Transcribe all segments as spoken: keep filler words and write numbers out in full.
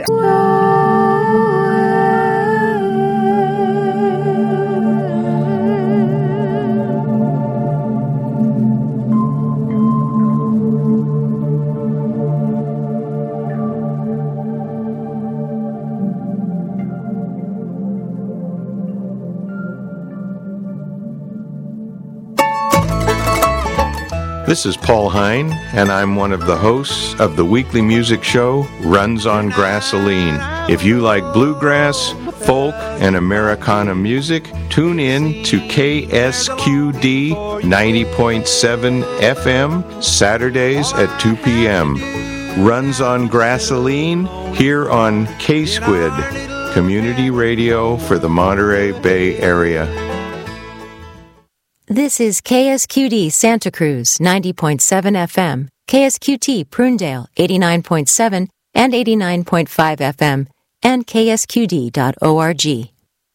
This is Paul Hine, and I'm one of the hosts of the weekly music show Runs on Grassoline. If you like bluegrass, folk, and Americana music, tune in to K S Q D ninety point seven F M Saturdays at two p.m. Runs on Grassoline here on K-Squid, community radio for the Monterey Bay Area. This is K S Q D Santa Cruz ninety point seven F M, K S Q T Prunedale eighty-nine point seven and eighty-nine point five F M, and K S Q D dot org.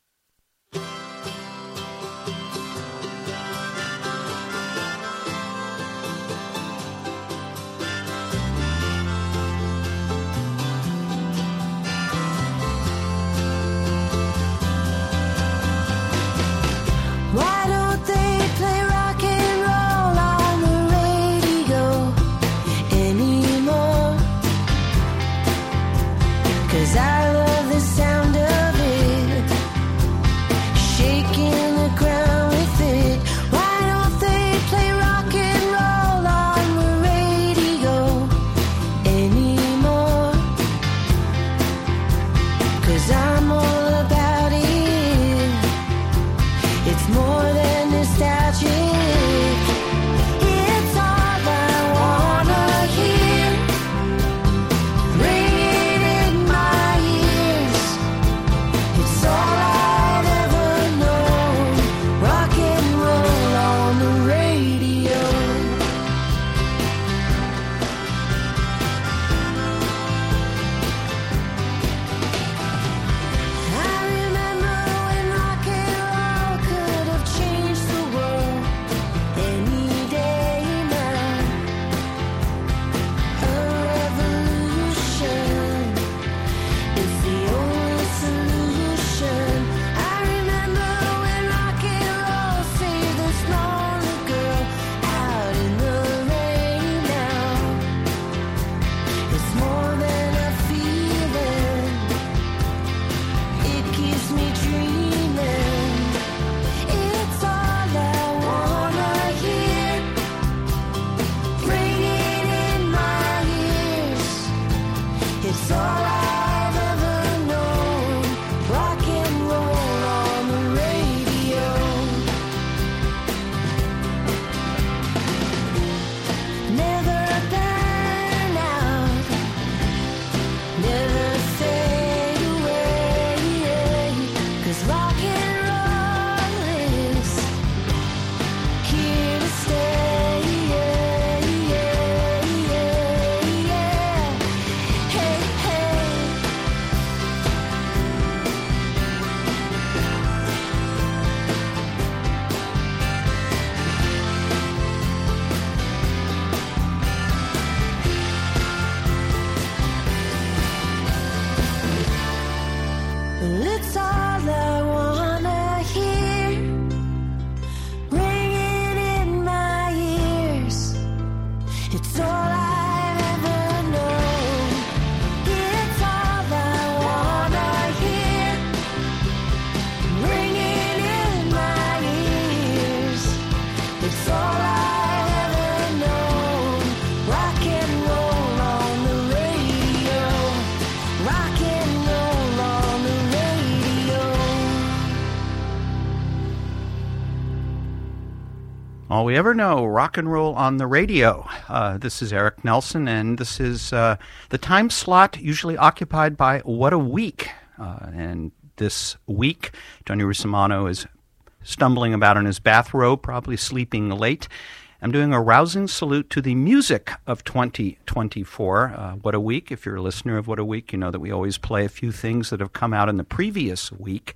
All we ever know, rock and roll on the radio. Uh, this is Eric Nelson, and this is uh, the time slot usually occupied by What a Week. Uh, and this week, Tony Russomanno is stumbling about in his bathrobe, probably sleeping late. I'm doing a rousing salute to the music of twenty twenty-four. Uh, What a Week. If you're a listener of What a Week, you know that we always play a few things that have come out in the previous week.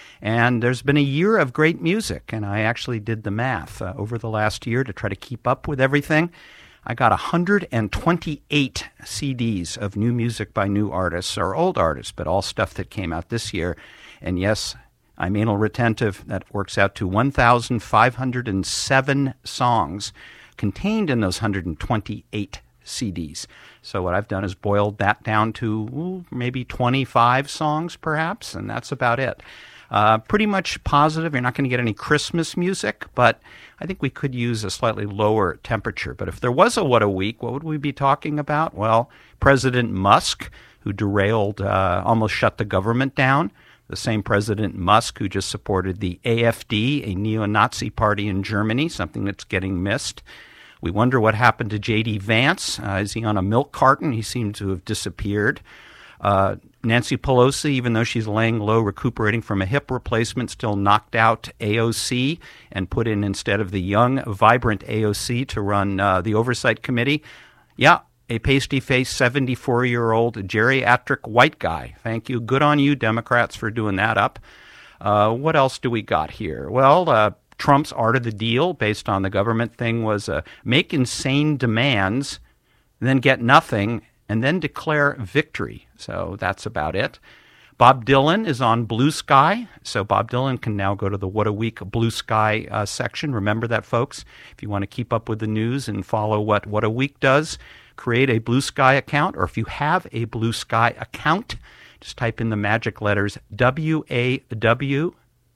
And there's been a year of great music, and I actually did the math uh, over the last year to try to keep up with everything. I got one hundred twenty-eight C Ds of new music by new artists or old artists, but all stuff that came out this year. And yes, I'm anal retentive. That works out to one thousand five hundred seven songs contained in those one hundred twenty-eight C Ds. So what I've done is boiled that down to ooh, maybe twenty-five songs, perhaps, and that's about it. Uh, pretty much positive. You're not going to get any Christmas music, but I think we could use a slightly lower temperature. But if there was a What a Week, what would we be talking about? Well, President Musk, who derailed, uh, almost shut the government down. The same President Musk who just supported the A F D, a neo-Nazi party in Germany, something that's getting missed. We wonder what happened to J D. Vance. Uh, is he on a milk carton? He seemed to have disappeared. Uh, Nancy Pelosi, even though she's laying low recuperating from a hip replacement, still knocked out A O C and put in instead of the young, vibrant A O C to run uh, the Oversight Committee. Yeah, a pasty-faced seventy-four-year-old geriatric white guy. Thank you. Good on you, Democrats, for doing that up. Uh, what else do we got here? Well, uh, Trump's art of the deal, based on the government thing, was uh, make insane demands, then get nothing, and then declare victory. So that's about it. Bob Dylan is on Blue Sky, so Bob Dylan can now go to the What a Week Blue Sky uh, section. Remember that, folks. If you want to keep up with the news and follow what What a Week does, create a Blue Sky account, or if you have a Blue Sky account, just type in the magic letters W A W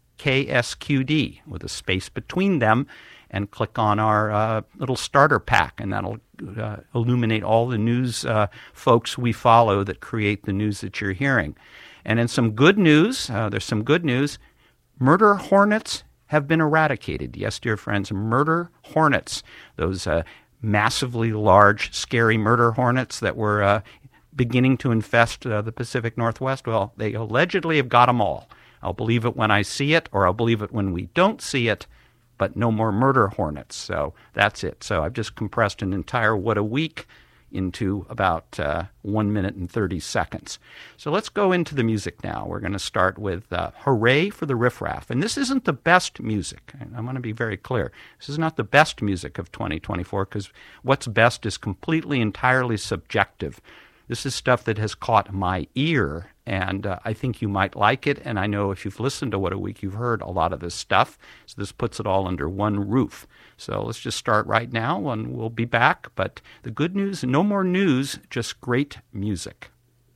K S Q D with a space between them, and click on our uh, little starter pack, and that'll uh, illuminate all the news uh, folks we follow that create the news that you're hearing. And in some good news, uh, there's some good news, murder hornets have been eradicated. Yes, dear friends, murder hornets, those uh, massively large, scary murder hornets that were uh, beginning to infest uh, the Pacific Northwest. Well, they allegedly have got them all. I'll believe it when I see it, or I'll believe it when we don't see it, but no more murder hornets. So that's it. So I've just compressed an entire What a Week into about uh, one minute and thirty seconds. So let's go into the music now. We're going to start with uh, Hooray for the Riff Raff. And this isn't the best music. I want to be very clear. This is not the best music of twenty twenty-four, because what's best is completely, entirely subjective. This is stuff that has caught my ear, and uh, I think you might like it. And I know if you've listened to What a Week, you've heard a lot of this stuff. So this puts it all under one roof. So let's just start right now, and we'll be back. But the good news, no more news, just great music.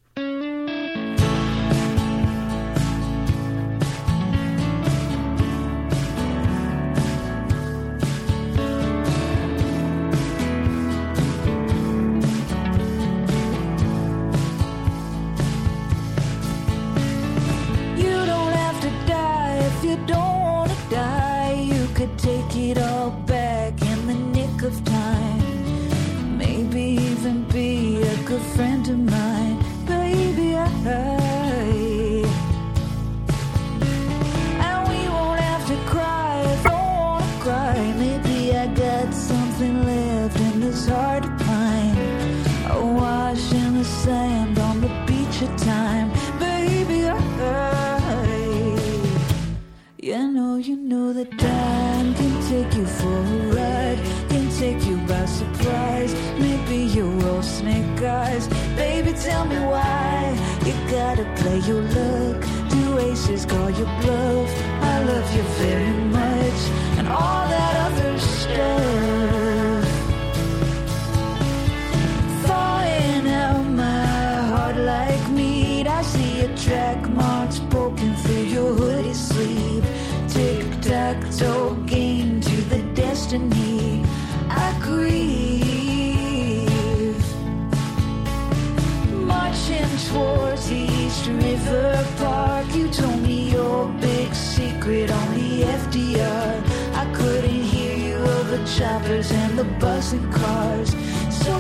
Choppers and the buzzing cars so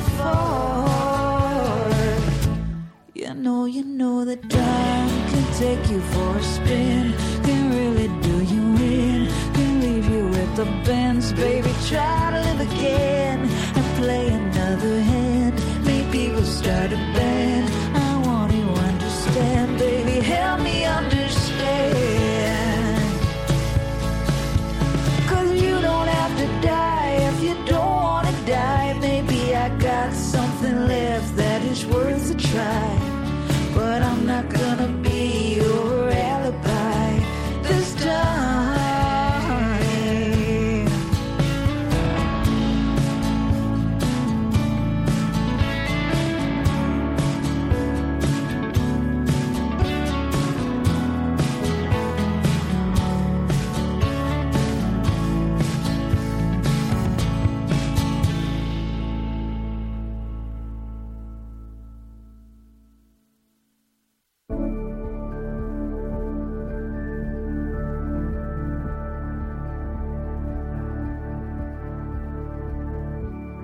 far. You know, you know that time can take you for a spin, can really do you in, can leave you with the bends. Baby, try to live again and play another hand. Maybe we'll start a band. I want you to understand, baby, help me understand. Cause you don't have to die if you don't wanna die. Maybe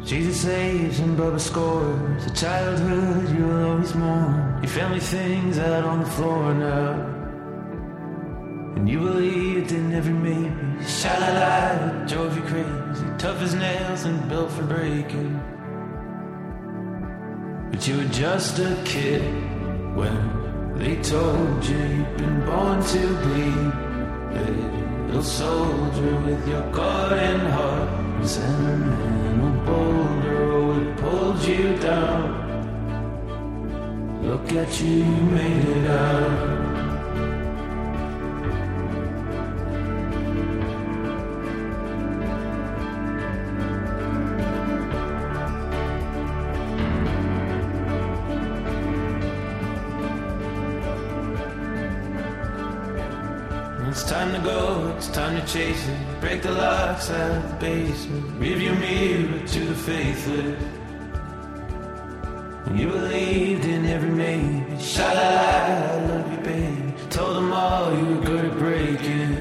Jesus saves and Bubba scores. A childhood you'll always mourn. Your family things out on the floor now. And you believed in every maybe. Sha-la-la, drove you crazy. Tough as nails and built for breaking. But you were just a kid when they told you you'd been born to bleed. Little soldier with your garden heart, sentimental boulder, oh, it pulled you down. Look at you, you made it out. It's time to go, it's time to chase it. Break the locks out of the basement. Rear your mirror to the faithless. You believed in every maybe. Sha-la-la, I love you, baby. Told them all you were good at breaking.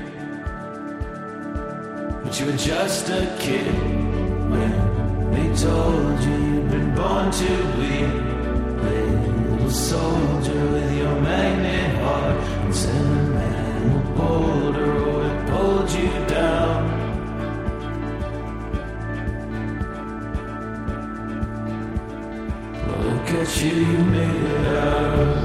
But you were just a kid when they told you you'd been born to bleed. Little soldier with your magnet heart and sentimental boulder, oh, it pulled you down. Look at you, you made it out.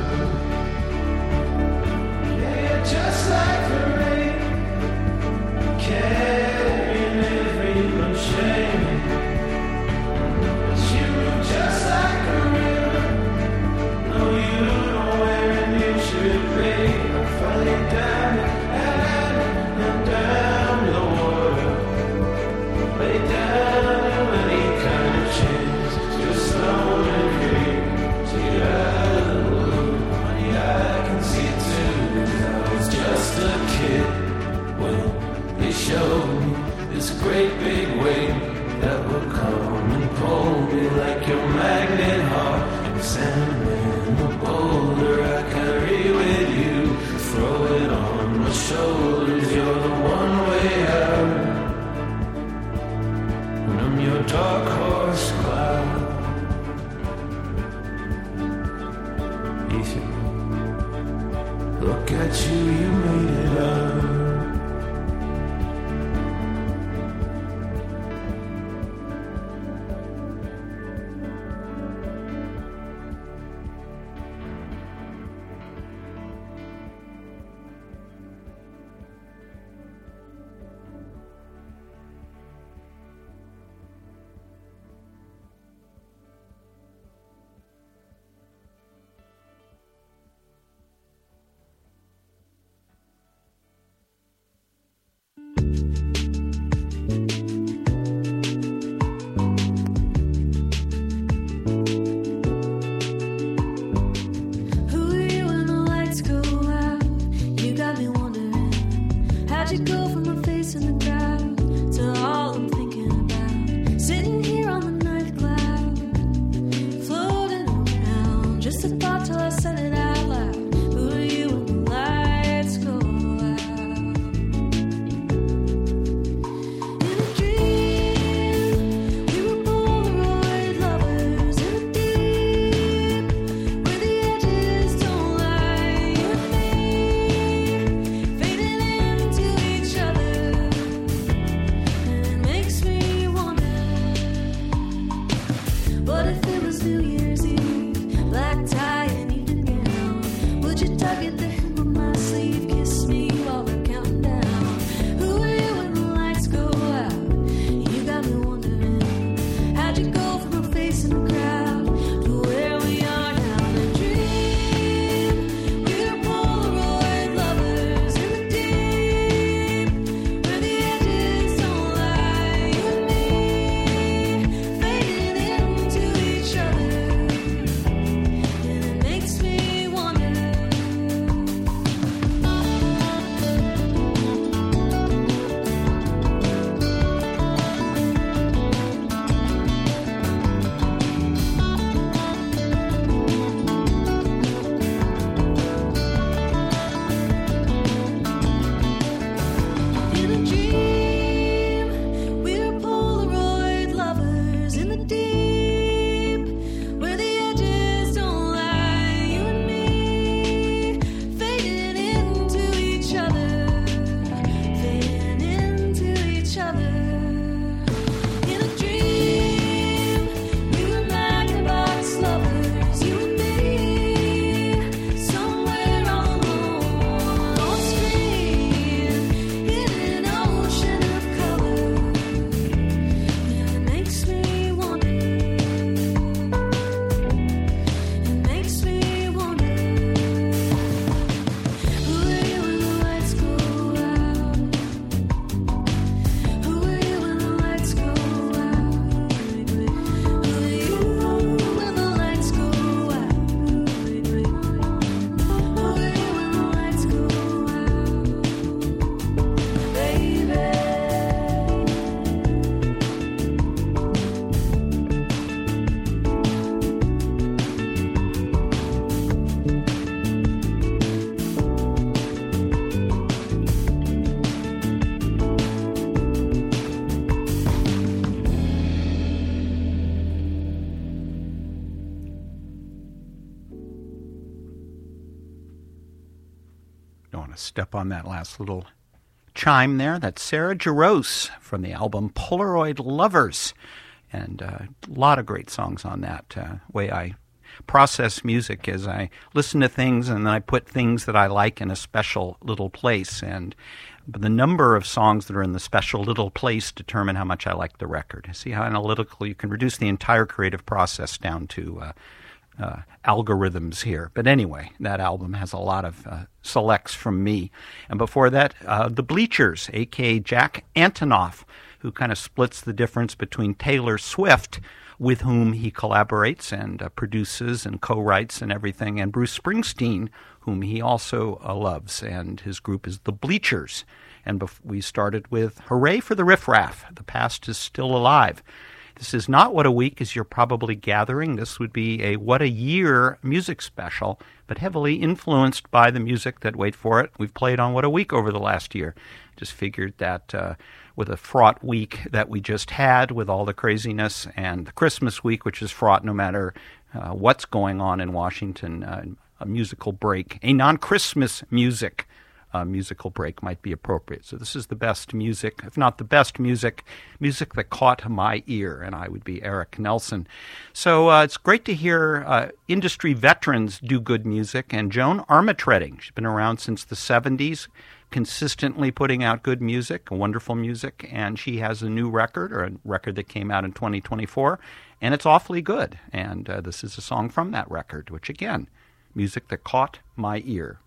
Yeah, you're just like the rain, carrying every unchained. But you move just like a river. No, you don't know where you should be. I finally down and down the water. Lay down any kind of chance. Just slow and free. See out of the blue. Honey, I can see it too. I was just a kid when they showed me this great big wave that will come and pull me like your magnet heart. And sentimental boulder I carry with you. Throw it on my shoulders. You're the one way out. And I'm your dark horse cloud. Ethan, look at you, you made it out. Don't want to step on that last little chime there. That's Sarah Jarosz from the album Polaroid Lovers. And uh, a lot of great songs on that. Uh, way I process music as I listen to things, and then I put things that I like in a special little place. And the number of songs that are in the special little place determine how much I like the record. See how analytical you can reduce the entire creative process down to uh, uh, algorithms here. But anyway, that album has a lot of uh, selects from me. And before that, uh, The Bleachers, a k a. Jack Antonoff, who kind of splits the difference between Taylor Swift, with whom he collaborates and uh, produces and co-writes and everything, and Bruce Springsteen, whom he also uh, loves, and his group is The Bleachers. And bef- we started with Hooray for the Riff Raff, The Past is Still Alive. This is not What a Week, as you're probably gathering. This would be a What a Year music special, but heavily influenced by the music that, wait for it, we've played on What a Week over the last year. Just figured that uh, with a fraught week that we just had with all the craziness, and the Christmas week, which is fraught no matter uh, what's going on in Washington, uh, a musical break, a non-Christmas music uh, musical break might be appropriate. So this is the best music, if not the best music, music that caught my ear, and I would be Eric Nelson. So uh, it's great to hear uh, industry veterans do good music, and Joan Armatrading, she's been around since the seventies, consistently putting out good music, wonderful music, and she has a new record, or a record that came out in twenty twenty-four, and it's awfully good. And uh, this is a song from that record, which, again, music that caught my ear.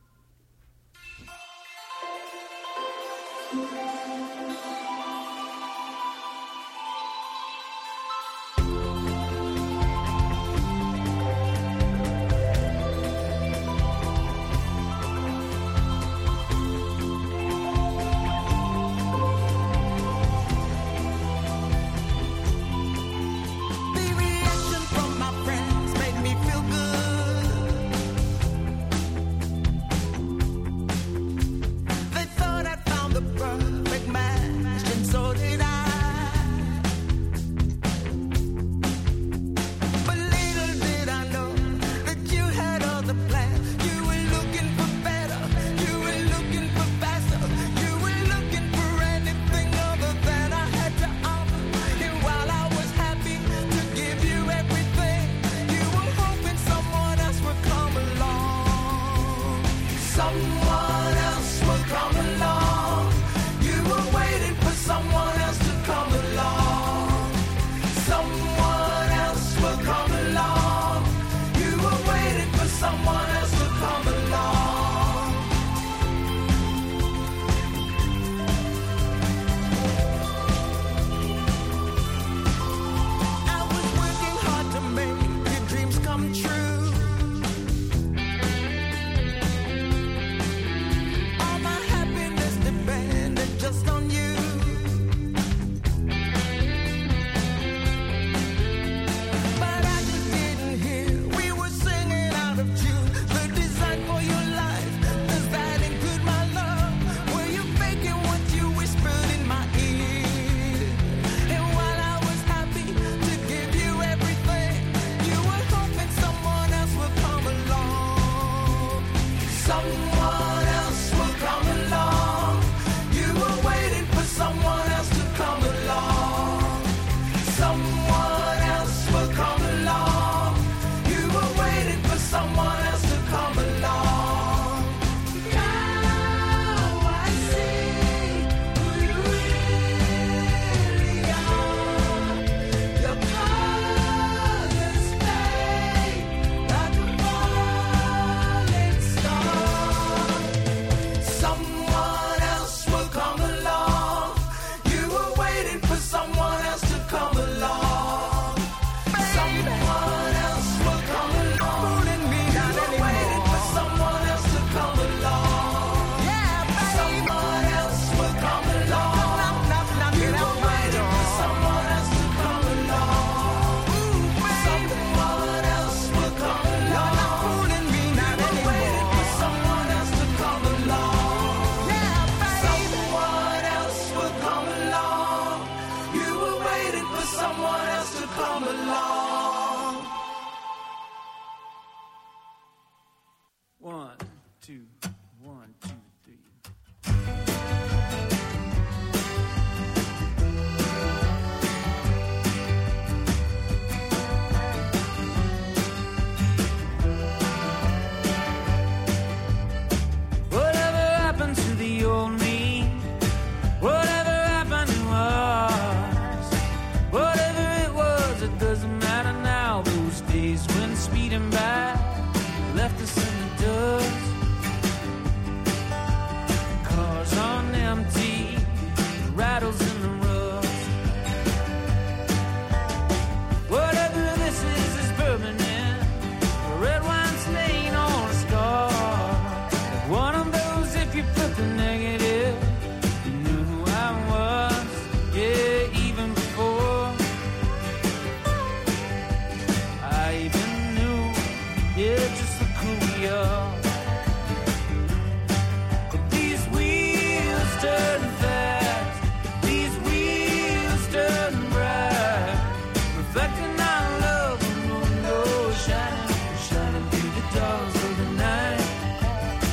Like a falling star.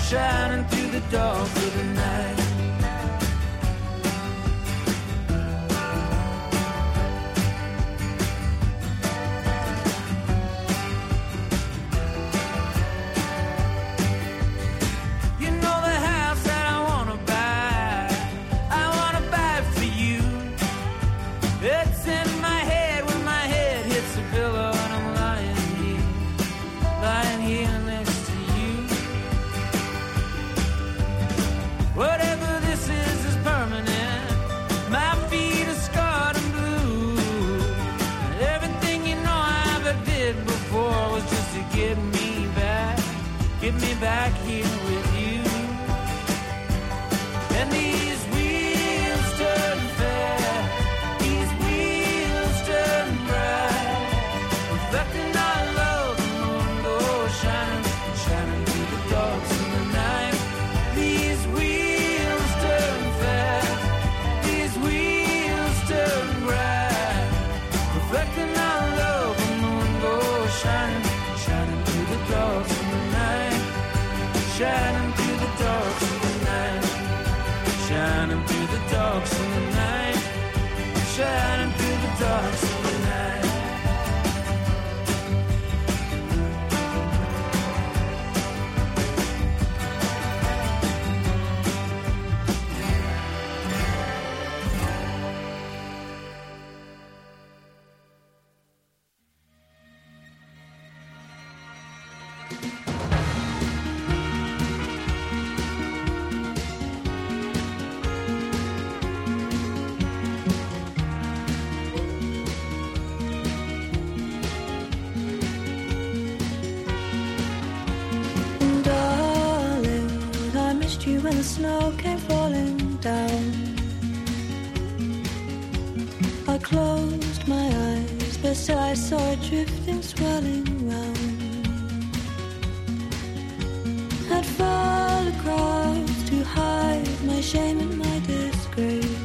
shining through the dark of the night. Get me back, get me back here with you. And these wheels turn fast, these wheels turn bright, reflecting our love, the moon goes shining, shining through the darks of the night. These wheels turn fast, these wheels turn bright, reflecting our love, the moon goes shining. Shining through the darks of the night, shining through the darks of the night, shining through the darks of the night, shining through the darks of the night. When the snow came falling down, I closed my eyes, but still I saw it drifting, swirling round. I'd fall across to hide my shame and my disgrace,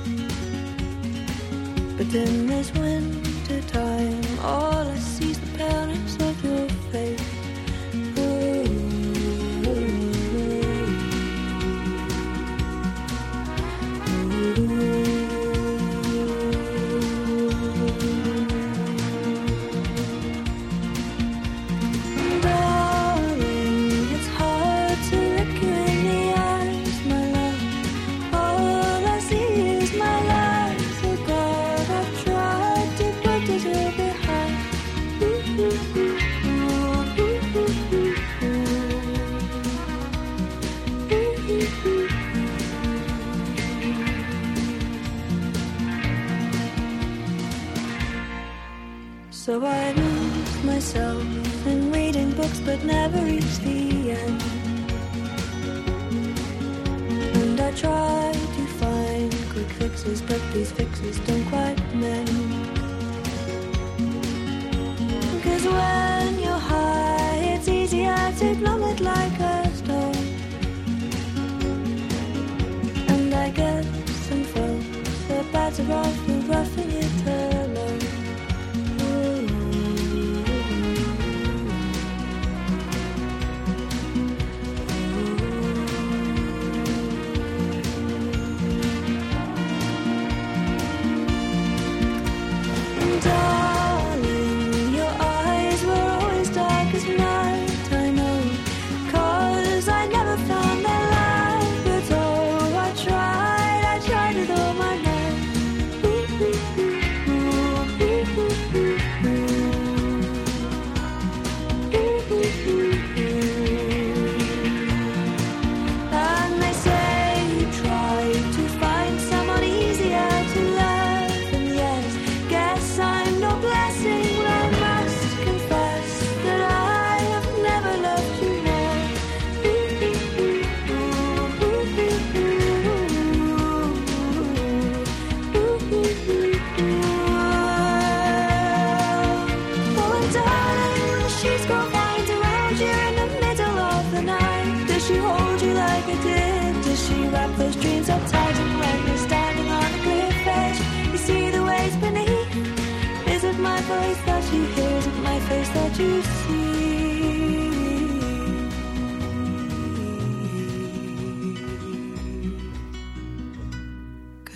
but in this winter time, all I see is the paleness of your face. So I lose myself in reading books but never reach the end. And I try to find quick fixes, but these fixes don't quite mend. Cause when you're high, it's easier to plummet like a stone. And I guess some folks are better off for roughing it alone. Darling, your eyes were always dark as night, I know, 'cause I never found their light. But oh, I tried, I tried with all my might. Ooh, ooh, ooh, ooh, ooh, ooh, ooh. Ooh, ooh, ooh, ooh. And they say you tried to find someone easier to love, and yes, guess I'm no blessing, but I must confess that I have never loved you more. Ooh, ooh, ooh, ooh, ooh, ooh, ooh, ooh, ooh. Oh, and darling, when the sheets grow vines around you in the middle of the night, does she hold you like I did? Does she wrap those dreams up tight, and when you're standing on a cliff edge, you see the waves beneath? Is it my voice that you hear? Is it my face that you see?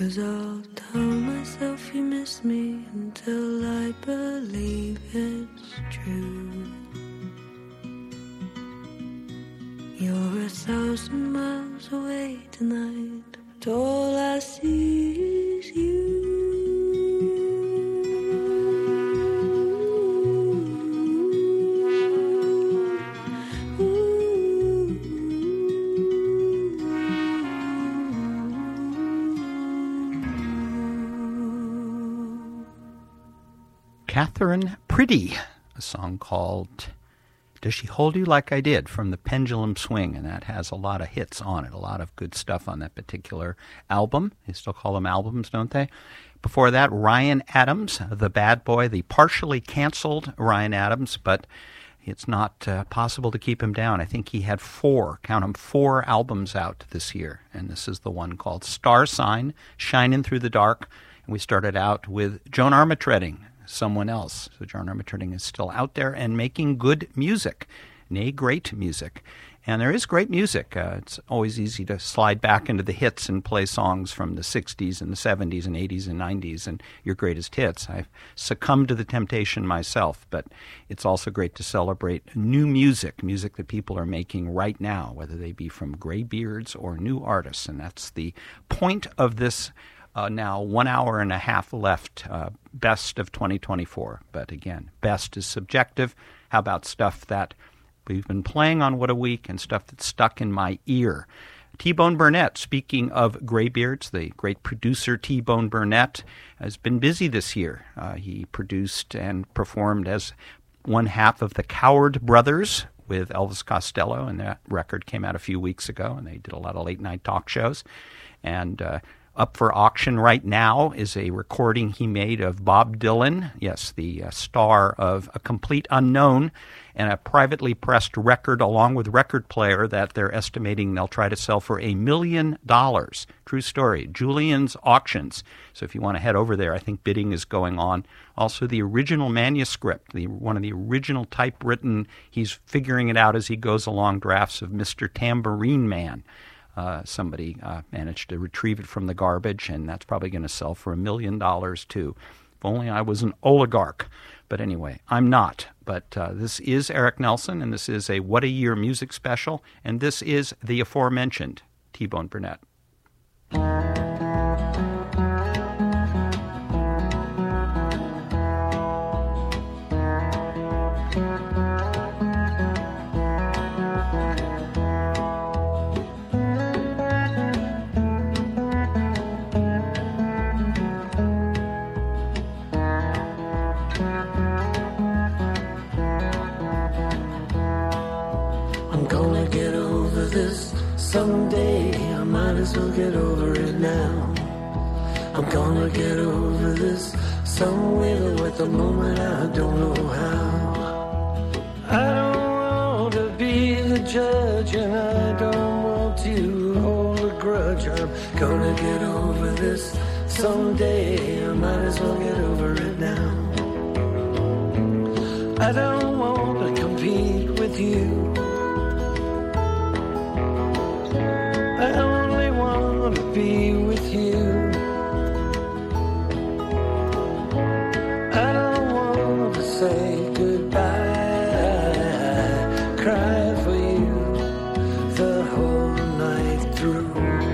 'Cause I'll tell myself you miss me until I believe it's true. You're a thousand miles away tonight, but all I see is you. Catherine Pretty, a song called Does She Hold You Like I Did from the Pendulum Swing, and that has a lot of hits on it, a lot of good stuff on that particular album. They still call them albums, don't they? Before that, Ryan Adams, The Bad Boy, the partially canceled Ryan Adams, but it's not uh, possible to keep him down. I think he had four, count them, four albums out this year, and this is the one called Star Sign, Shining Through the Dark. And we started out with Joan Armatrading, Someone Else. So Joan Armatrading is still out there and making good music, nay, great music. And there is great music. Uh, it's always easy to slide back into the hits and play songs from the sixties and the seventies and eighties and nineties and your greatest hits. I've succumbed to the temptation myself, but it's also great to celebrate new music, music that people are making right now, whether they be from graybeards or new artists. And that's the point of this Uh, now one hour and a half left, uh, best of twenty twenty-four. But again, best is subjective. How about stuff that we've been playing on What a Week and stuff that's stuck in my ear? T-Bone Burnett, speaking of graybeards, the great producer T-Bone Burnett has been busy this year. Uh, he produced and performed as one half of the Coward Brothers with Elvis Costello, and that record came out a few weeks ago, and they did a lot of late-night talk shows. And uh, up for auction right now is a recording he made of Bob Dylan, yes, the uh, star of A Complete Unknown, and a privately pressed record along with record player that they're estimating they'll try to sell for a million dollars. True story. Julian's Auctions. So if you want to head over there, I think bidding is going on. Also, the original manuscript, the one of the original typewritten, he's figuring it out as he goes along, drafts of Mister Tambourine Man. Uh, somebody uh, managed to retrieve it from the garbage, and that's probably going to sell for a million dollars, too. If only I was an oligarch. But anyway, I'm not. But uh, this is Eric Nelson, and this is a What a Year music special, and this is the aforementioned T-Bone Burnett. Someday I might as well get over it now. I'm gonna get over this some way, though at the moment I don't know how. I don't want to be the judge, and I don't want to hold a grudge. I'm gonna get over this someday. I might as well get over it now. I don't want to compete with you. I only want to be with you. I don't want to say goodbye, cry for you the whole night through.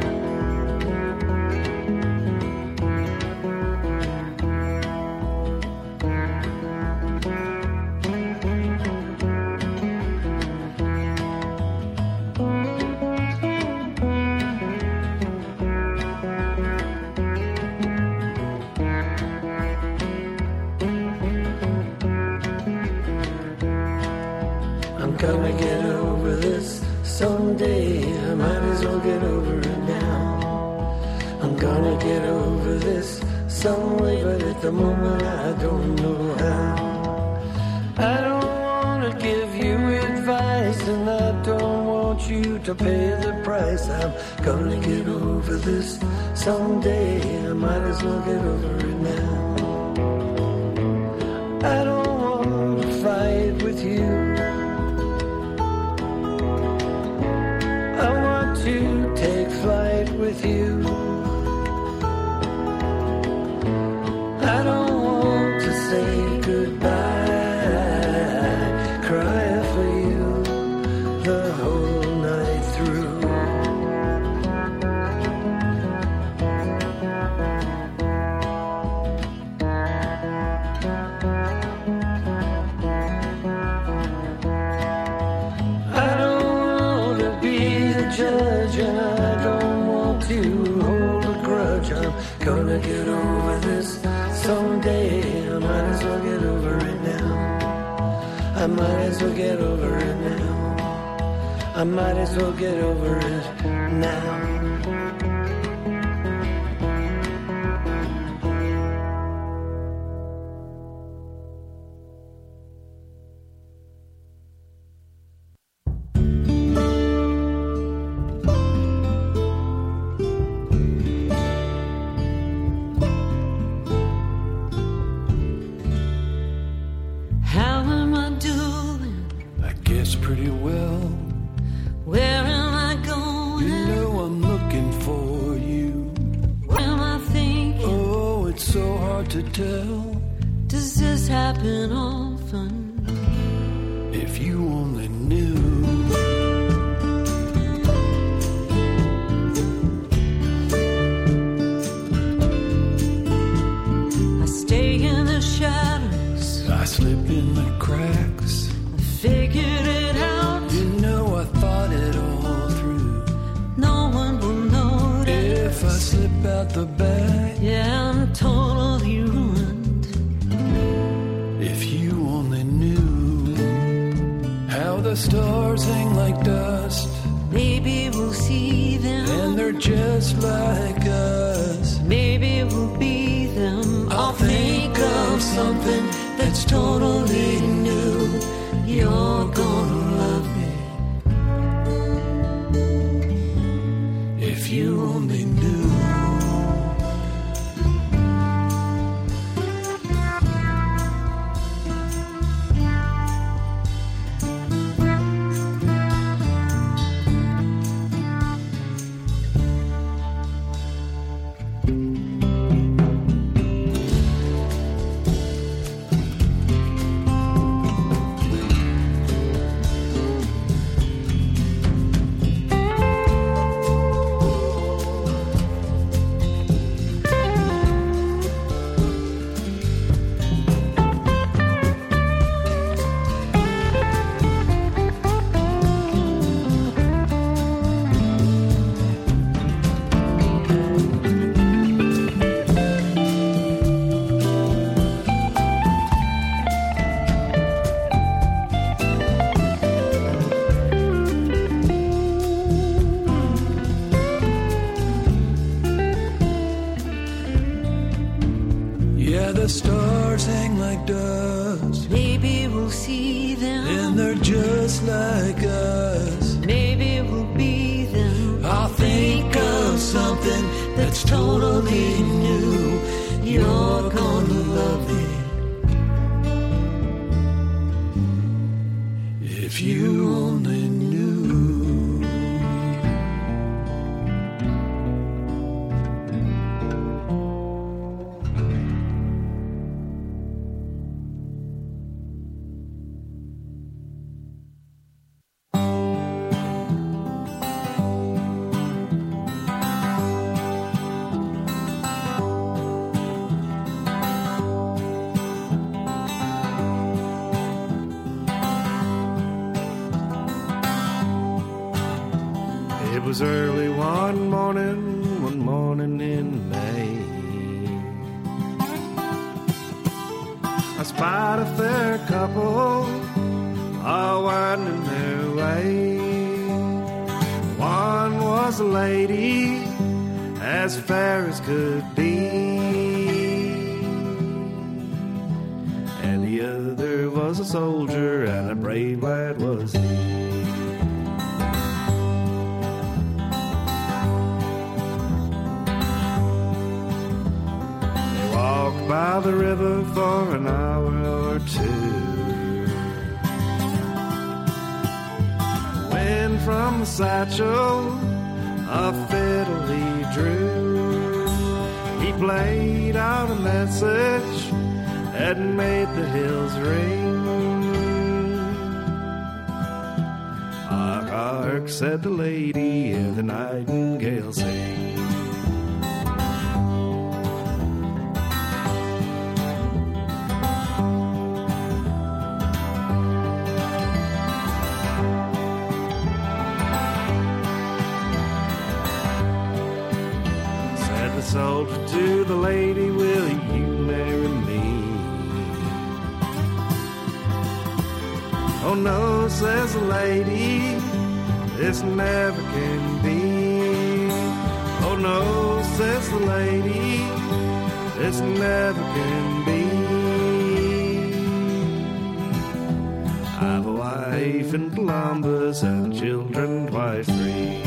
Gonna get over this someday. I might as well get over it now. I'm gonna get over this some way, but at the moment I don't know how. I don't wanna give you advice, and I don't want you to pay the price. I'm gonna get over this someday. I might as well get over it now. I don't want to fight with you. I want to take flight with you. judge, and I don't want to hold a grudge. I'm gonna get over this someday. I might as well get over it now. I might as well get over it now. I might as well get over it now. It was early one morning, one morning in May. I spied a fair couple all winding their way. One was a lady as fair as could be, and the other was a soldier, and a brave lad was he. By the river for an hour or two, when from the satchel a fiddle he drew, he played out a message that made the hills ring. Hark, hark, said the lady, and the nightingale sing. soldier to the lady, will you marry me? Oh no, says the lady, this never can be. Oh no, says the lady, this never can be. I've a wife in Columbus and children twice three.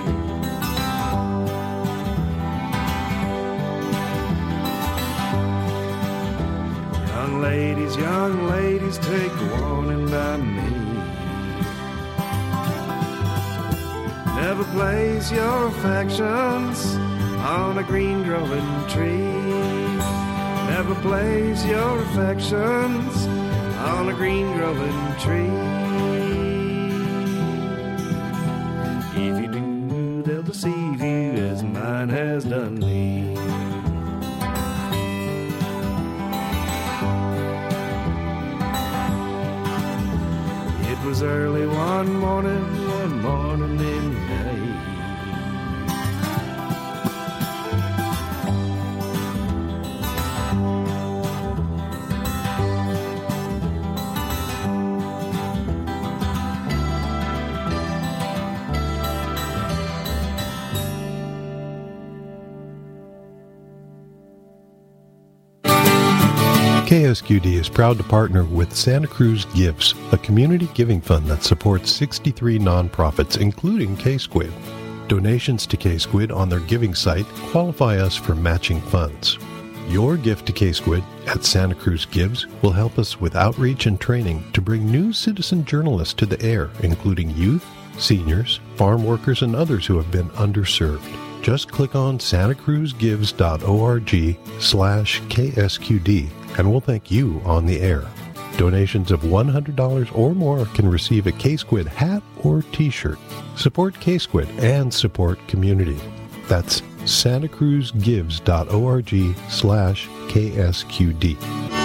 Young ladies, young ladies, take warning by me. Never place your affections on a green growing tree. Never place your affections on a green growing tree. If you do, they'll deceive you as mine has done me. It was early one morning, one morning in May. K S Q D is proud to partner with Santa Cruz Gives, a community giving fund that supports sixty-three nonprofits, including K-Squid. Donations to K-Squid on their giving site qualify us for matching funds. Your gift to K-Squid at Santa Cruz Gives will help us with outreach and training to bring new citizen journalists to the air, including youth, seniors, farm workers, and others who have been underserved. Just click on santacruzgives.org slash KSQD and we'll thank you on the air. Donations of one hundred dollars or more can receive a K-Squid hat or t-shirt. Support K-Squid and support community. That's santacruzgives.org slash KSQD.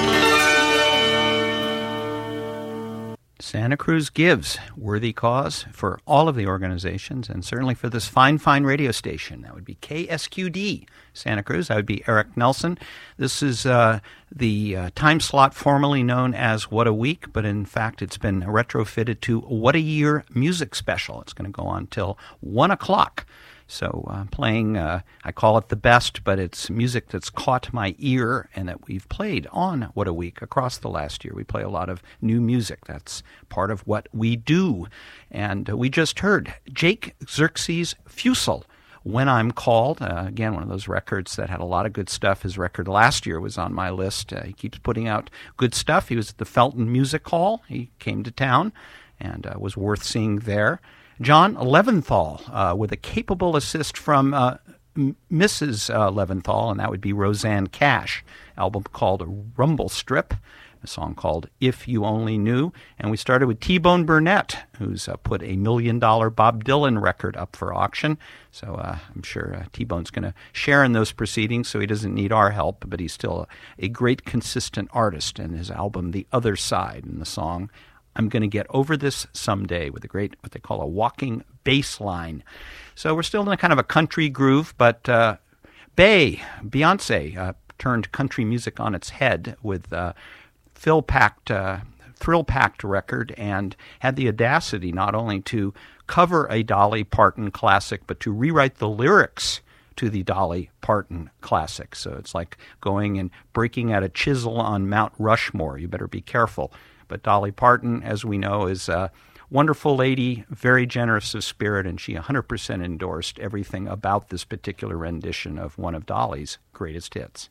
Santa Cruz Gives, worthy cause for all of the organizations, and certainly for this fine, fine radio station. That would be K S Q D, Santa Cruz. That would be Eric Nelson. This is uh, the uh, time slot formerly known as What a Week, but in fact it's been retrofitted to What a Year Music Special. It's going to go on till one o'clock. So uh, playing, uh, I call it the best, but it's music that's caught my ear and that we've played on What a Week across the last year. We play a lot of new music. That's part of what we do. And uh, we just heard Jake Xerxes Fusel, When I'm Called. Uh, again, one of those records that had a lot of good stuff. His record last year was on my list. Uh, he keeps putting out good stuff. He was at the Felton Music Hall. He came to town and uh, was worth seeing there. John Leventhal uh, with a capable assist from uh, Missus Uh, Leventhal, and that would be Roseanne Cash. Album called Rumble Strip, a song called If You Only Knew. And we started with T-Bone Burnett, who's uh, put a million-dollar Bob Dylan record up for auction. So uh, I'm sure uh, T-Bone's going to share in those proceedings, so he doesn't need our help, but he's still a, a great, consistent artist. And his album, The Other Side, and the song I'm Going to Get Over This Someday, with a great, what they call a walking bass line. So we're still in a kind of a country groove, but uh, Bey, Beyonce, uh, turned country music on its head with uh, Phil-packed, uh, thrill-packed record, and had the audacity not only to cover a Dolly Parton classic, but to rewrite the lyrics to the Dolly Parton classic. So it's like going and breaking out a chisel on Mount Rushmore. You better be careful. But Dolly Parton, as we know, is a wonderful lady, very generous of spirit, and she one hundred percent endorsed everything about this particular rendition of one of Dolly's greatest hits.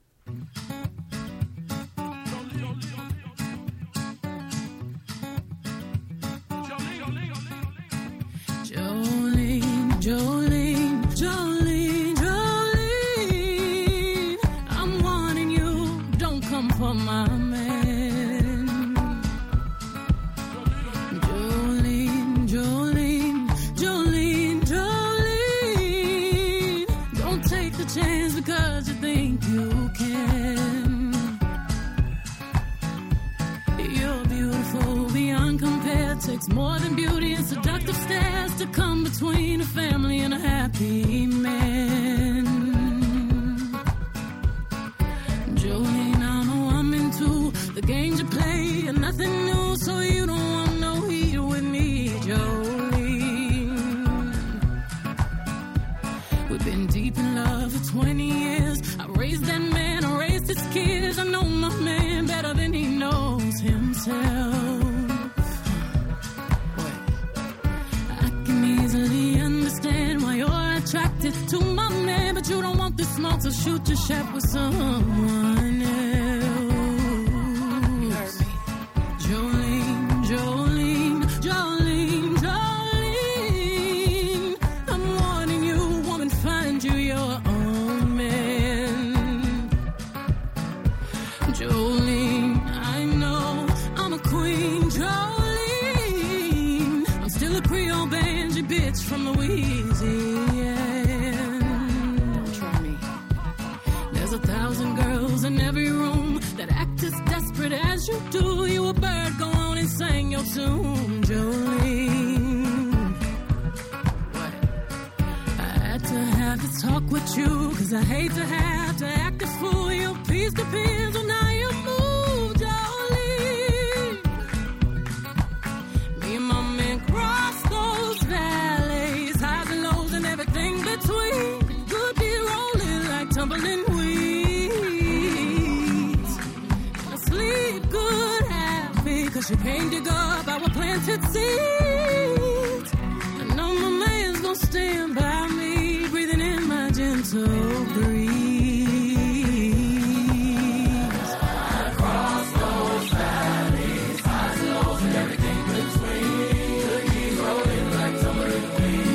Jolene, Jolene, Jolene, Jolene, I'm warning you, don't come for my man. Jolene, Jolene, Jolene, Jolene, don't take the chance because you think you can. You're beautiful beyond compare, takes more than beauty and seductive stares to come between a family and a happy man. We've been deep in love for twenty years. I raised that man, I raised his kids. I know my man better than he knows himself. I can easily understand why you're attracted to my man, but you don't want this smoke, so shoot your shot with someone else. Jolene, Jolene, Jolene, Jolene, I'm warning you, woman, find you your own man. Jolene, I know I'm a queen. Jolene, I'm still a Creole banjo bitch from Louisiana. Don't try me. There's a thousand girls in every room that act as desperate as you do. You a bird, go on and sing your tune, Jolene. What? I had to have this talk with you, cause I hate to have to act a fool. Your piece depends on how you move, Jolene. Me and my man cross those valleys, highs and lows and everything between. Could be rolling like tumbling weeds. And I sleep good, happy, cause you came to dig up our planted seeds. I know my man's gonna stand by me, breathing in my gentle breeze. Across those valleys, highs and lows and everything between. The keys rolling like tumbling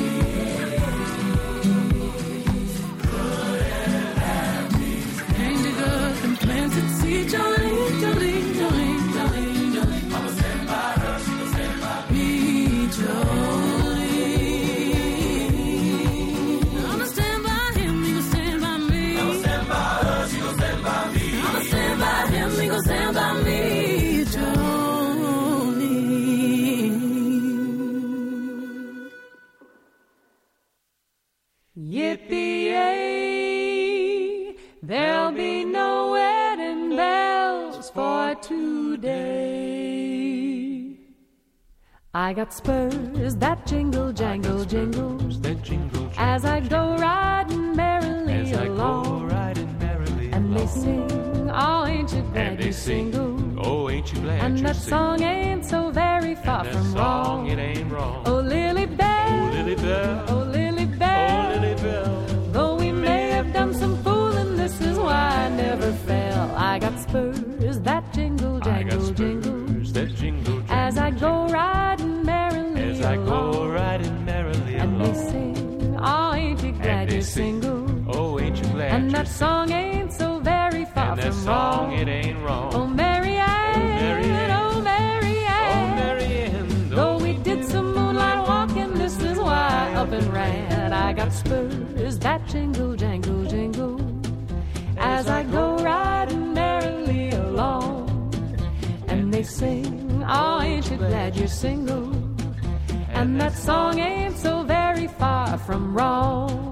weeds. Good and happy, came to dig up and planted seeds. Jolene, Jolene, Jolene, Jolene, Jolene, I'ma stand by her, she gon' stand by me, Jolene. I'ma stand by him, he gon' stand by me. I'ma stand by her, she gon' stand by me. I'ma stand by him, he gon' stand by me, Jolene. Yippee-yay, there'll be no wedding bells for today. I got spurs that jingle, jangle, jingle, that jingle, as I go riding merrily as I along. go riding merrily And they along. sing, oh, ain't you glad And they you sing, single? oh, ain't you glad And you're that single? song ain't so very far And from that song, wrong. it ain't wrong. Oh, Lily Bell, Oh, Lily Bell, oh, Lily oh, Bell. Lily Bell. Though we may have done some fooling, this is why I never fell. I got spurs that jingle, I got jangle, spurs jingle, that jingle, jangle, as I go riding merrily as I along. go riding merrily And along. they sing, oh, ain't you glad And they you're sing, single? oh, ain't you glad And you're that song ain't so very far And that from song, wrong. it ain't wrong. Oh, Mary Ann, Mary Ann, oh, Mary oh, Ann. Mary Ann, Though we did some moonlight walking, this is why I up and ran. I got spurs that jingle, jangle, jingle, as I go riding merrily along. And they sing, oh, ain't you glad you're single? And that song ain't so very far from wrong.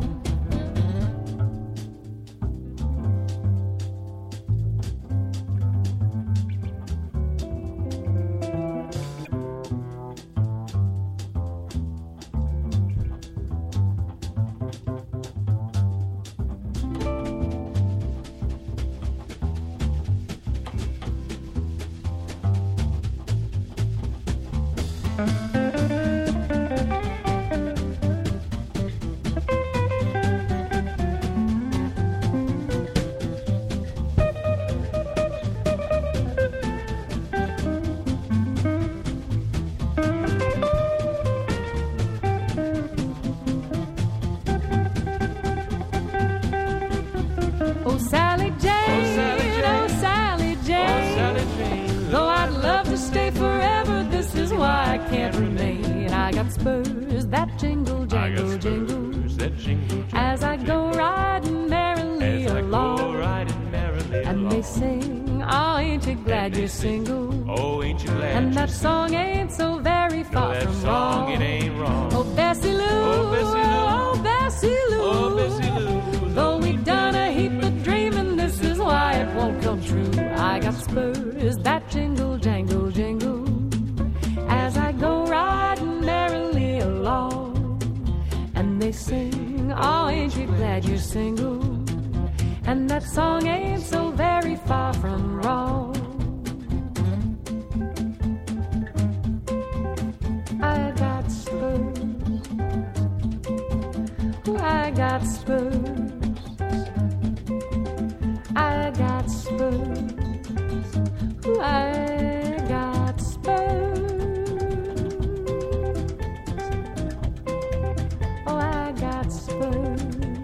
Oh, Sally Jane, Oh, Sally Jane. oh, Sally Jane. Oh, Sally Jane. Though I'd love to stay forever, this is why I can't remain. I got spurs that jingle, I jangle, got jingle, spurs that jingle, jingle, as I go riding merrily as I along. go riding merrily And along. they sing, oh, ain't you glad And they you're sing, single? oh, ain't you glad And you're that song ain't so very single? far No, that from song, wrong. it ain't wrong. Oh, Bessie Lou, Oh, Bessie Lou. oh, Bessie Lou. Oh, Bessie Lou. Though we done a heap of dreaming, this is why it won't come true. I got spurs that jingle, jangle, jingle, as I go riding merrily along. And they sing, sing, oh, ain't you glad you're single? And that song ain't so very far from wrong. I got spurs, I got spurs, I got spurs, I got spurs. Oh, I got spurs,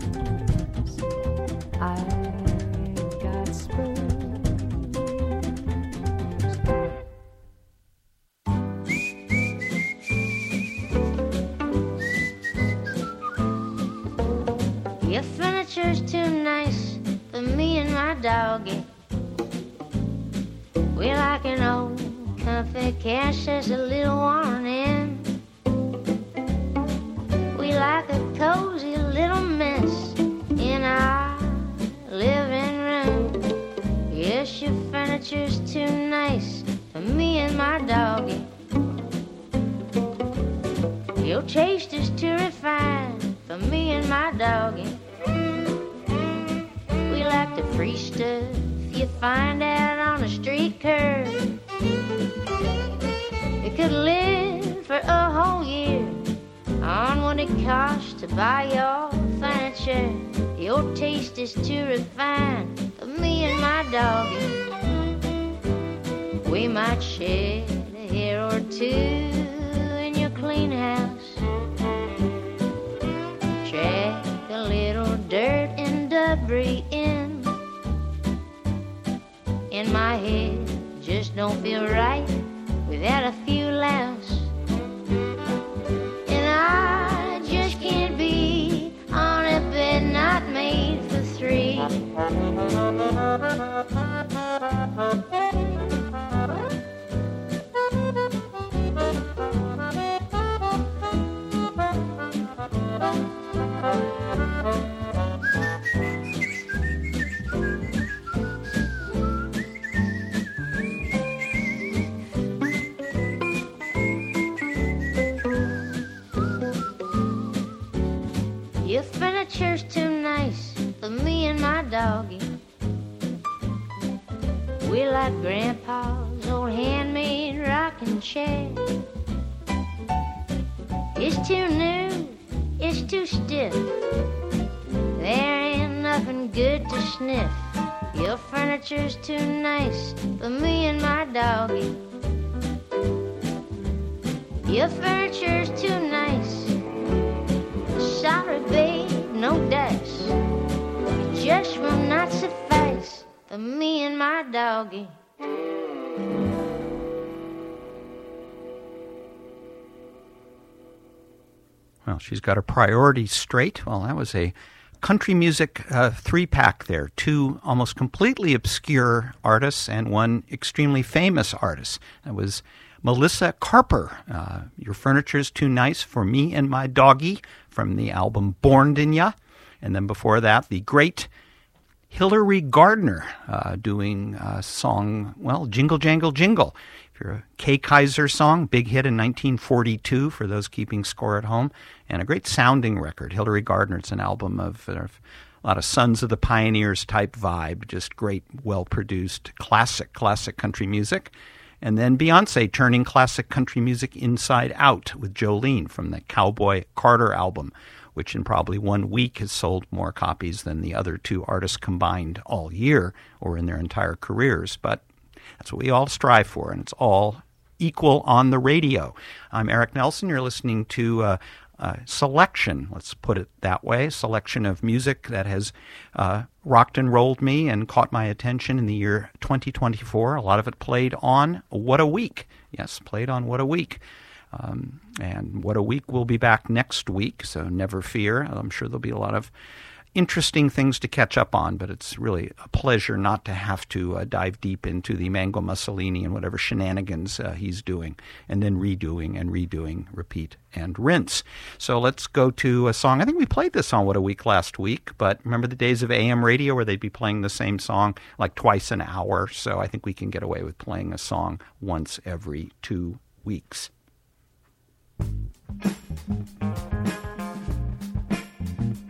I got spurs. Your furniture's too nice for me and my doggy. We're like an old comfy couch, there's a little warning. We like a cozy little mess in our living room. Yes, your furniture's too nice for me and my doggy. Your taste is too refined for me and my doggy. We like the free stuff you find out on a street curb. It could live for a whole year on what it costs to buy your furniture. Your taste is too refined for me and my doggy. We might shed a hair or two in your clean house. Drag a little dirt and debris in. In my head, just don't feel right without a few laughs. And I just can't be on a bed not made for three. Your furniture's too nice for me and my doggy. We like Grandpa's old handmade rocking chair. It's too new, it's too stiff. There ain't nothing good to sniff. Your furniture's too nice for me and my doggy. Your furniture's too nice. Sorry, babe, no dice. It just will not suffice for me and my doggy. Well, she's got her priorities straight. Well, that was a country music uh, three-pack there. Two almost completely obscure artists and one extremely famous artist. That was Melissa Carper. Uh, Your Furniture's Too Nice for Me and My Doggy from the album Born in Ya. And then before that, the great Hilary Gardner uh, doing a song, well, Jingle Jangle Jingle. If you're a Kay Kaiser song, big hit in nineteen forty-two for those keeping score at home, and a great sounding record. Hilary Gardner, it's an album of, of a lot of Sons of the Pioneers type vibe, just great, well-produced, classic, classic country music. And then Beyonce turning classic country music inside out with Jolene from the Cowboy Carter album, which in probably one week has sold more copies than the other two artists combined all year or in their entire careers. But that's what we all strive for, and it's all equal on the radio. I'm Eric Nelson. You're listening to uh, uh, Selection, let's put it that way, selection of music that has uh, rocked and rolled me and caught my attention in the year twenty twenty-four. A lot of it played on What a Week. Yes, played on What a Week. Um, and What a Week will be back next week, so never fear. I'm sure there'll be a lot of interesting things to catch up on, but it's really a pleasure not to have to uh, dive deep into the Mango Mussolini and whatever shenanigans uh, he's doing, and then redoing and redoing, repeat and rinse. So let's go to a song. I think we played this on What a Week last week, but remember the days of A M radio where they'd be playing the same song like twice an hour? So I think we can get away with playing a song once every two weeks.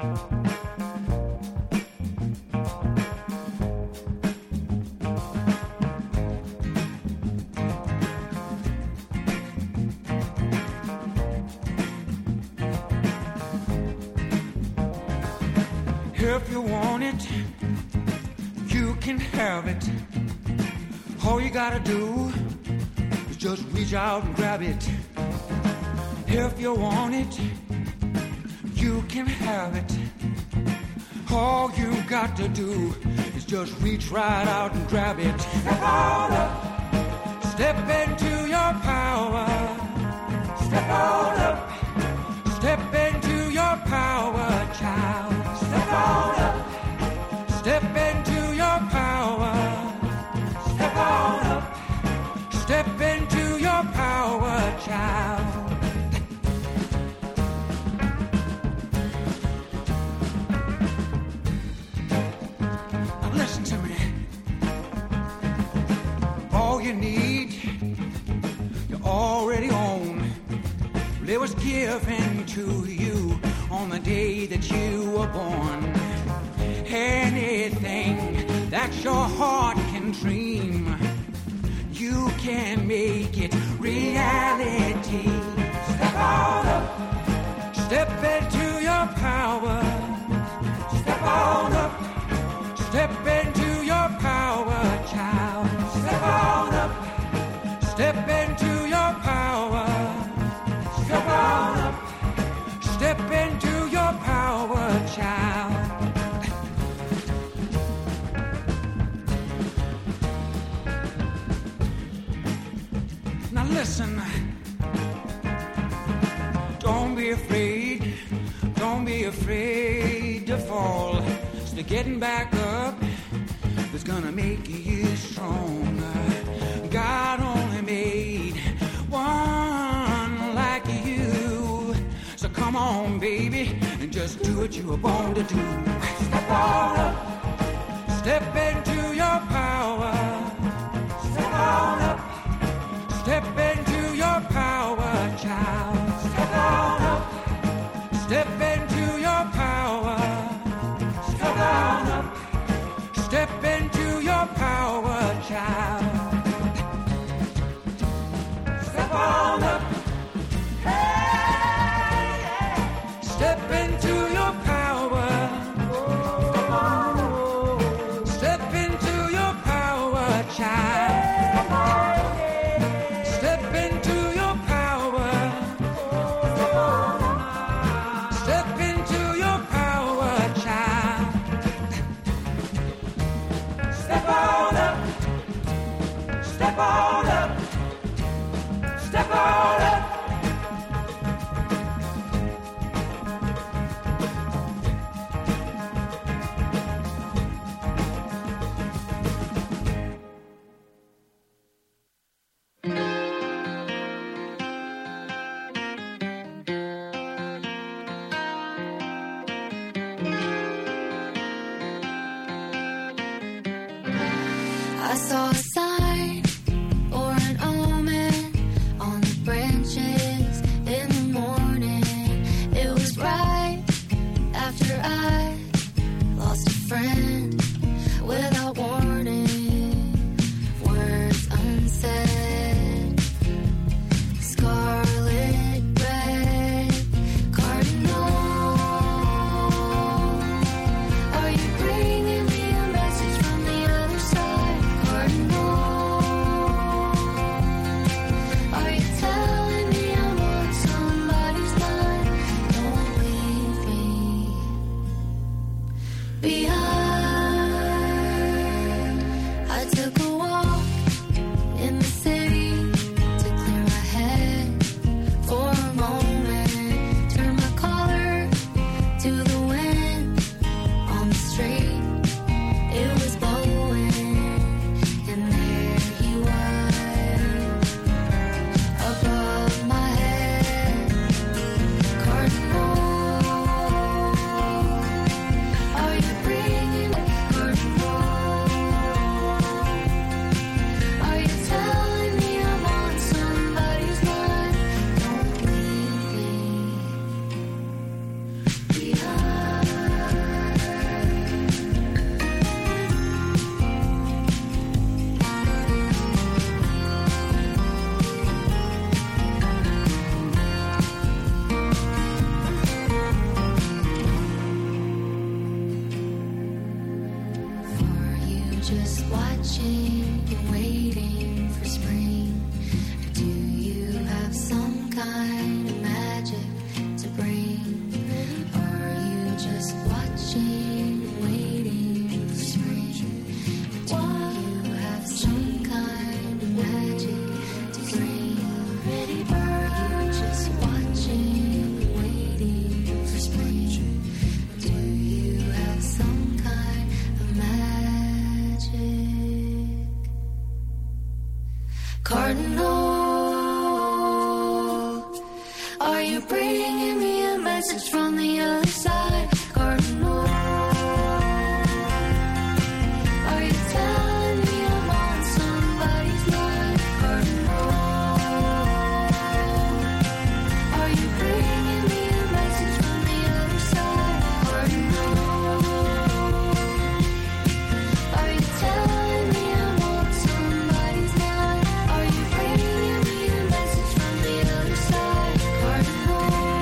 If you want it, you can have it. All you gotta do is just reach out and grab it. If you want it, you can have it. All you got to do is just reach right out and grab it. Step on up, step into your power. Step on up, step into your power, child. Step on up, step into your power. Step on up, step into your power, child. Now listen to me. All you need, you already own. It was given to you on the day that you were born. Anything that your heart can dream, you can make it reality. Step on up, step into your power. Step on up, step into your power, child. Step on up, step into your power. Step on up, step into your power, child. Now listen, don't be afraid, don't be afraid to fall. It's the getting back up that's gonna make you strong. God only made one like you. So come on, baby, and just do what you were born to do. Step on up, step into your power. Step on up, step into your power, child. Step on up, step into your power. Step on up, step into your power, child. Step on up, hey, yeah. Step into your power. Oh, step into your power, child. Step into your power. Step into your power, child. Step on up, step on up. Step on up. I saw a sign or an omen on the branches in the morning. It was right after I lost a friend without warning. Words unsaid, scarlet red, cardinal. Are you bringing me a message from the other side? Cardinal. Are you telling me I'm on somebody's line? Don't leave me behind. I took a walk in the city to clear my head for a moment. Turn my collar to the wind on the street. It was blowing, and there he was above my head. Cardinal, are you breathing? just watching and waiting for spring? Or do you have some kind of magic to bring? Or are you just watching and waiting for spring? Or do you have some kind of magic to bring? Or are you just watching and waiting for spring? Do you have some kind of magic? Cardinal, are you bringing me a message from the other side? Cardinal, are you telling me I'm on somebody's mind? Cardinal, are you bringing me a message from the other side? Cardinal, are you telling me I'm on somebody's mind? Are you bringing me a message from the other side? Cardinal.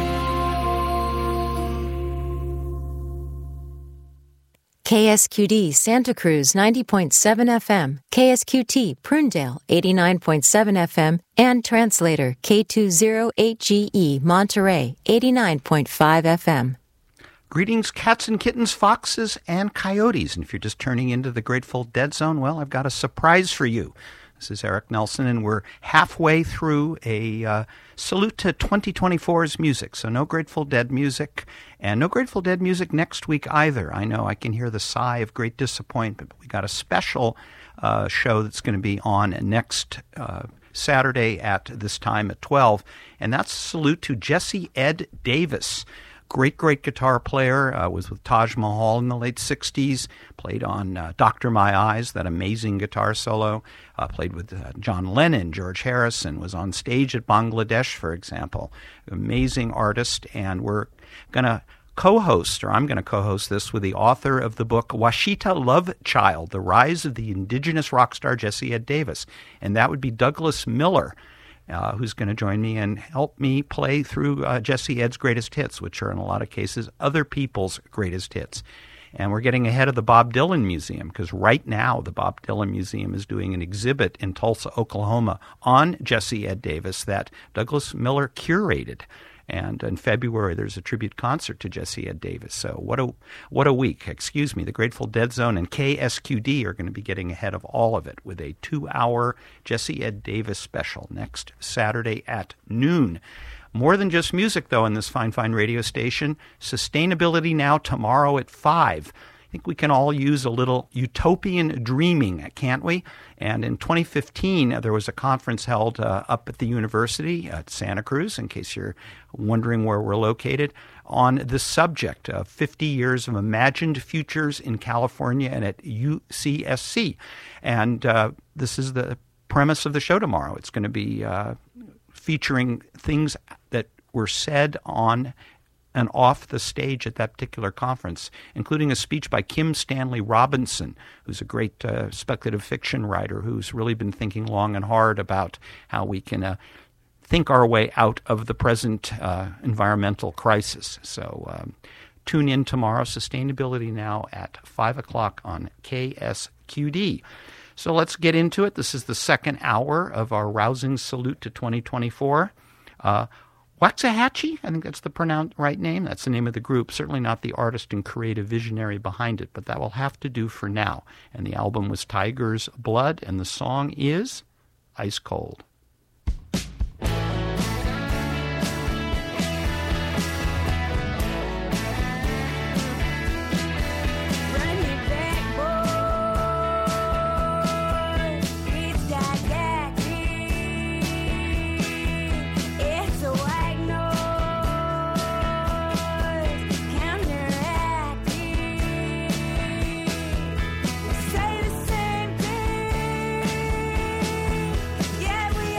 K S Q D Santa Cruz ninety point seven F M, K S Q T Prunedale eighty-nine point seven F M, and Translator K twenty H G E Monterey eighty-nine point five F M. Greetings, cats and kittens, foxes and coyotes. And if you're just turning into the Grateful Dead Zone, well, I've got a surprise for you. This is Eric Nelson, and we're halfway through a uh, salute to twenty twenty-four's music. So no Grateful Dead music, and no Grateful Dead music next week either. I know I can hear the sigh of great disappointment, but we got a special uh, show that's going to be on next uh, Saturday at this time at twelve, and that's a salute to Jesse Ed Davis. Great, great guitar player, uh, was with Taj Mahal in the late sixties, played on uh, Doctor My Eyes, that amazing guitar solo, uh, played with uh, John Lennon, George Harrison, was on stage at Bangladesh, for example. Amazing artist, and we're going to co-host, or I'm going to co-host this with the author of the book, Washita Lovechild, The Rise of the Indigenous Rock Star Jesse Ed Davis, and that would be Douglas Miller, Uh, who's going to join me and help me play through uh, Jesse Ed's greatest hits, which are in a lot of cases other people's greatest hits. And we're getting ahead of the Bob Dylan Museum, because right now the Bob Dylan Museum is doing an exhibit in Tulsa, Oklahoma on Jesse Ed Davis that Douglas Miller curated. And in February, there's a tribute concert to Jesse Ed Davis. So what a what a week. Excuse me. The Grateful Dead Zone and K S Q D are going to be getting ahead of all of it with a two-hour Jesse Ed Davis special next Saturday at noon. More than just music, though, in this fine, fine radio station. Sustainability Now tomorrow at five. I think we can all use a little utopian dreaming, can't we? And in twenty fifteen, uh, there was a conference held uh, up at the university at Santa Cruz, in case you're wondering where we're located, on the subject of fifty years of imagined futures in California and at U C S C. And uh, this is the premise of the show tomorrow. It's going to be uh, featuring things that were said on and off the stage at that particular conference, including a speech by Kim Stanley Robinson, who's a great uh, speculative fiction writer who's really been thinking long and hard about how we can uh, think our way out of the present uh, environmental crisis. So um, tune in tomorrow, Sustainability Now at five o'clock on K S Q D. So let's get into it. This is the second hour of our rousing salute to twenty twenty-four. Uh, Waxahachie, I think that's the pronounced right name. That's the name of the group. Certainly not the artist and creative visionary behind it, but that will have to do for now. And the album was Tiger's Blood, and the song is Ice Cold. Say the same thing. Yeah, we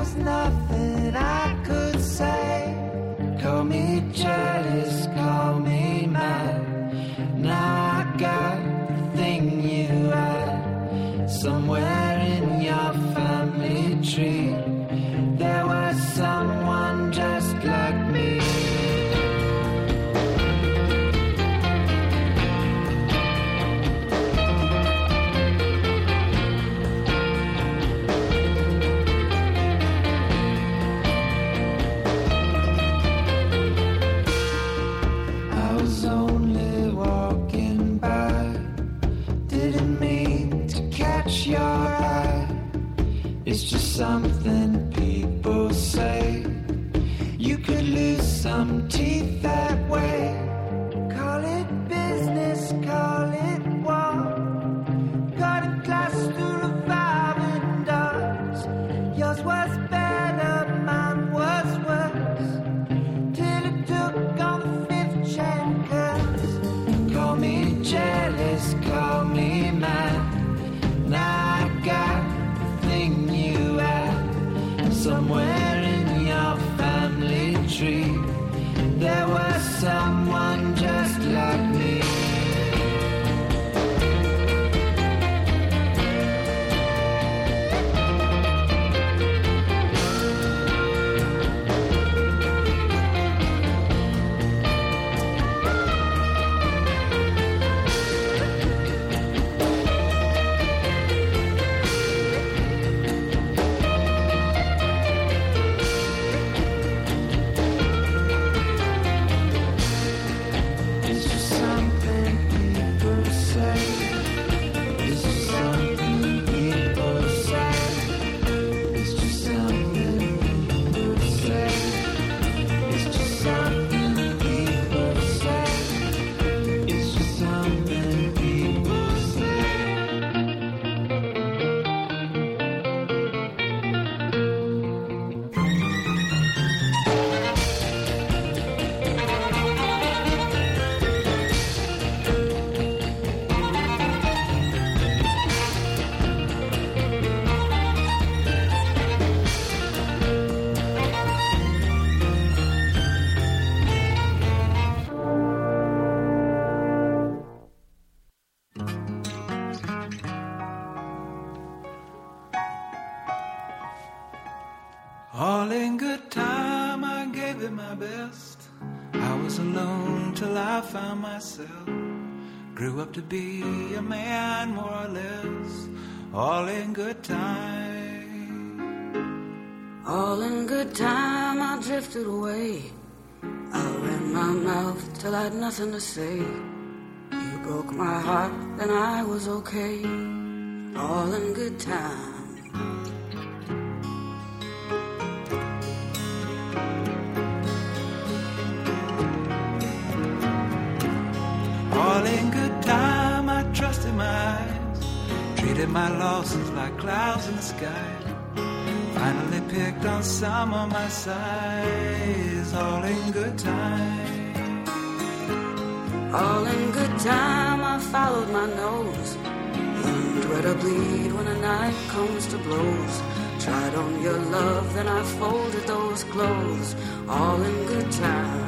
was nothing I could say. Call me jealous, call me mad. Now I got the thing you had somewhere in your family tree. There was someone just like me. I was only walking by, didn't mean to catch your eye. It's just something people say. You could lose some teeth that way. Call it business, call it war. Got a glass to revolving doors. Yours was better, mine was worse. Till it took on the fifth chance. Call me jealous, call me mad. Now I got the thing you had somewhere in your family tree. There was someone just like me. It's just something people say. It's just something people say. It's just something people say. It's just something people say. It's just something people say. All in good time, I gave it my best. I was alone till I found myself. Grew up to be a man, more or less. All in good time. All in good time, I drifted away. I ran my mouth till I had nothing to say. You broke my heart, then I was okay. All in good time. All in good time, I trusted my eyes. Treated my losses like clouds in the sky. Finally picked on some of my size. All in good time. All in good time, I followed my nose. Learned where to bleed when a knife comes to blows. Tried on your love, then I folded those clothes. All in good time.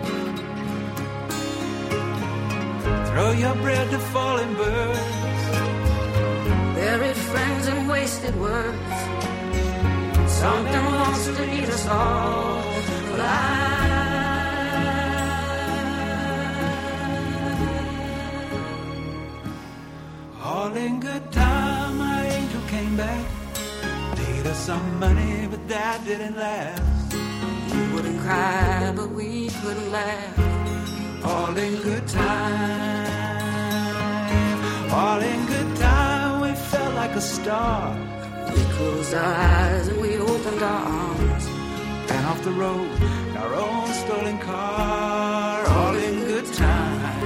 Throw your bread to falling birds. Buried friends and wasted words. Something wants to eat us all alive. All in good time, my angel came back. Paid us some money, but that didn't last. We wouldn't cry, but we couldn't laugh. All in good time. All in good time, we felt like a star. We closed our eyes and we opened our arms. And off the road, in our own stolen car. All in good time.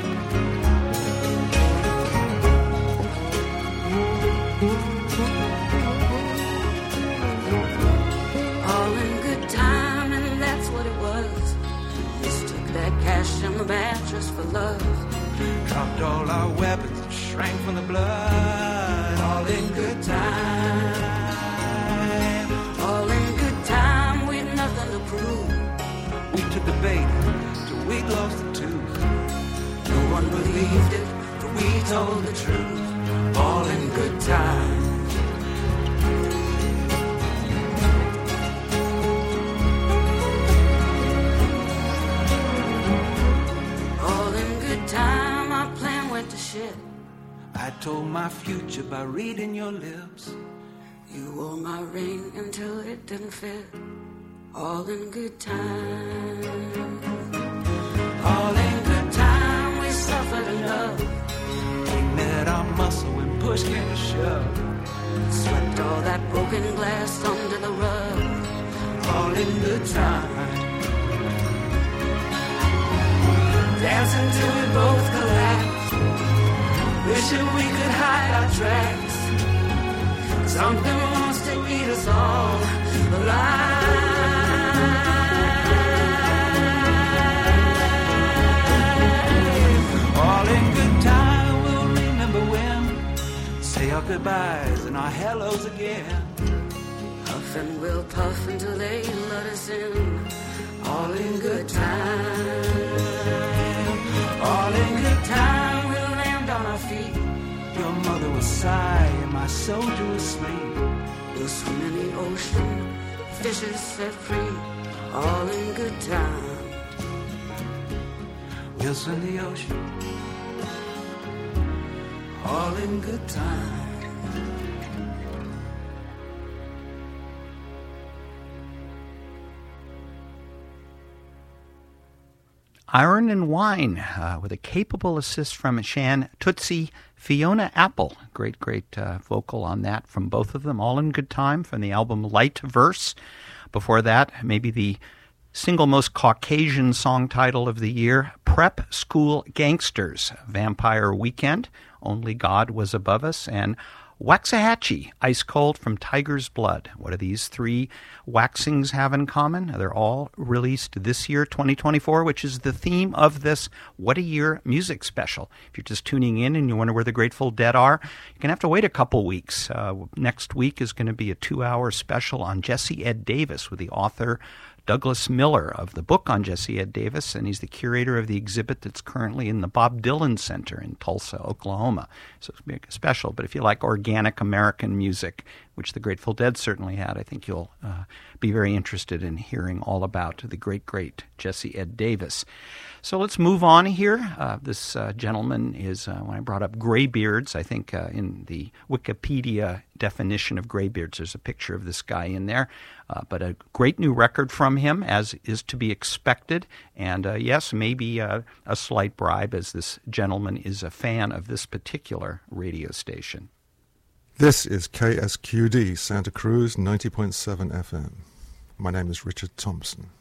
All in good time, and that's what it was. Mistook that cash in the mattress for love. Dropped all our weapons and shrank from the blood. All in good time. All in truth, all in good time. All in good time, our plan went to shit. I told my future by reading your lips. You wore my ring until it didn't fit. All in good time. All in good time, we suffered enough. We met our muscle when push came to shove. Swept all that broken glass under the rug. All in good time. Dancing till we both collapsed. Wishing we could hide our tracks. Something wants to eat us all alive. All in good time, we'll remember when. Say our goodbyes and our hellos again. Puff and we'll puff until they let us in. All in good time. All in good time, we'll land on our feet. Your mother will sigh and my soldier will sleep. We'll swim in the ocean, fishes set free. All in good time. We'll swim the ocean. All in good time. Iron and Wine, uh, with a capable assist from Shan Tootsie Fiona Apple. Great, great uh, vocal on that from both of them. All in good time from the album Light Verse. Before that, maybe the single most Caucasian song title of the year, Prep School Gangsters, Vampire Weekend, Only God Was Above Us, and Waxahachie, Ice Cold from Tiger's Blood. What do these three waxings have in common? They're all released this year, twenty twenty-four, which is the theme of this What a Year music special. If you're just tuning in and you wonder where the Grateful Dead are, you're going to have to wait a couple weeks. Uh, next week is going to be a two-hour special on Jesse Ed Davis with the author Douglas Miller of the book on Jesse Ed Davis, and he's the curator of the exhibit that's currently in the Bob Dylan Center in Tulsa, Oklahoma. So it's going to be special. But if you like organic American music, which the Grateful Dead certainly had, I think you'll uh, be very interested in hearing all about the great, great Jesse Ed Davis. So let's move on here. Uh, this uh, gentleman is, uh, when I brought up graybeards, I think uh, in the Wikipedia definition of graybeards, there's a picture of this guy in there. Uh, but a great new record from him, as is to be expected. And uh, yes, maybe uh, a slight bribe, as this gentleman is a fan of this particular radio station. This is K S Q D, Santa Cruz, ninety point seven F M. My name is Richard Thompson.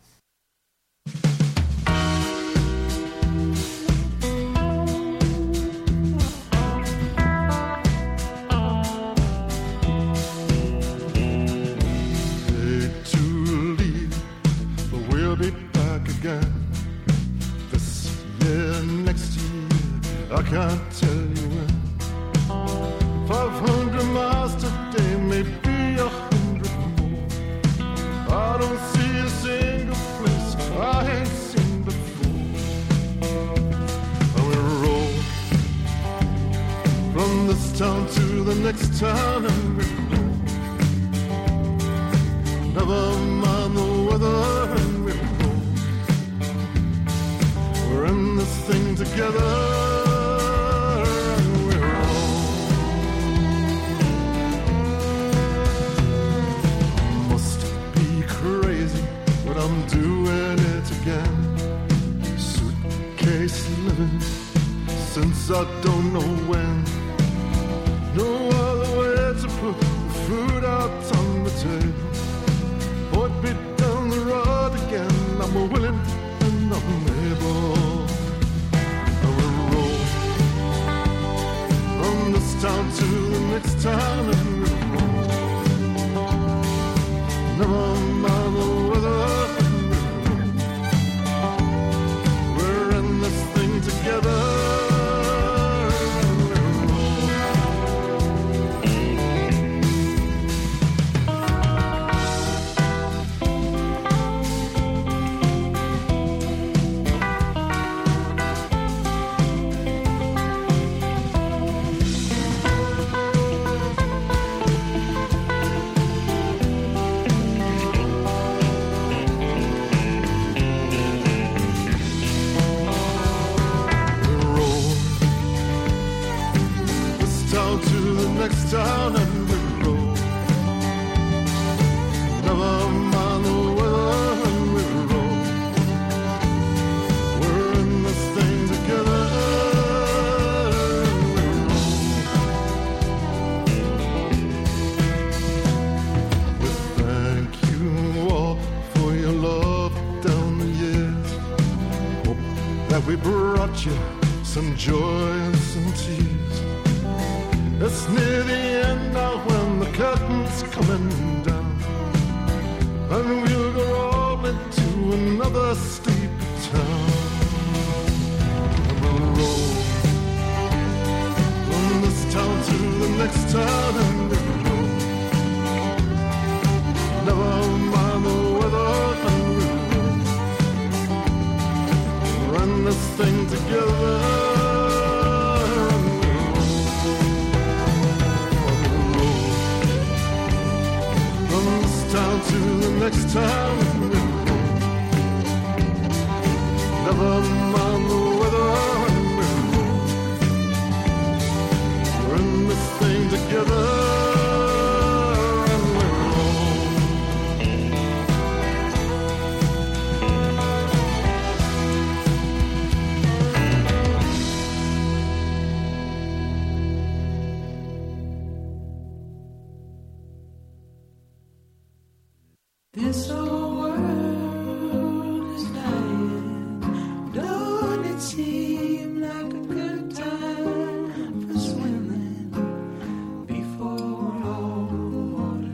This year, next year, I can't tell you when. Five hundred miles today, maybe a hundred more. I don't see a single place I ain't seen before. I will roll from this town to the next town and we'll roll. Never mind the weather and we'll roll. We're in this thing together, and we're all. Must be crazy, but I'm doing it again. Suitcase living, since I don't know when. No other way to put the food out on the table. Put me down the road again, I'm willing and I'm able. Town to the next town and we'll roll. Never mind the weather and we'll roll. We're in this thing together. we brought you some joy and some tears. It's near the end now when the curtain's coming down, and we'll go all into another steep town. And we'll roll from this town to the next town, and we'll roll. Never mind the weather, and we'll roll. Run this thing together. Town to the next town, never mind the weather, we're in this thing together. This whole world is dying. Don't it seem like a good time for swimming before all the water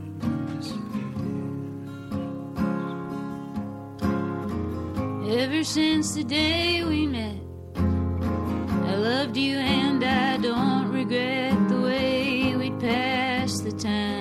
disappears? Ever since the day we met, I loved you and I don't regret the way we passed the time.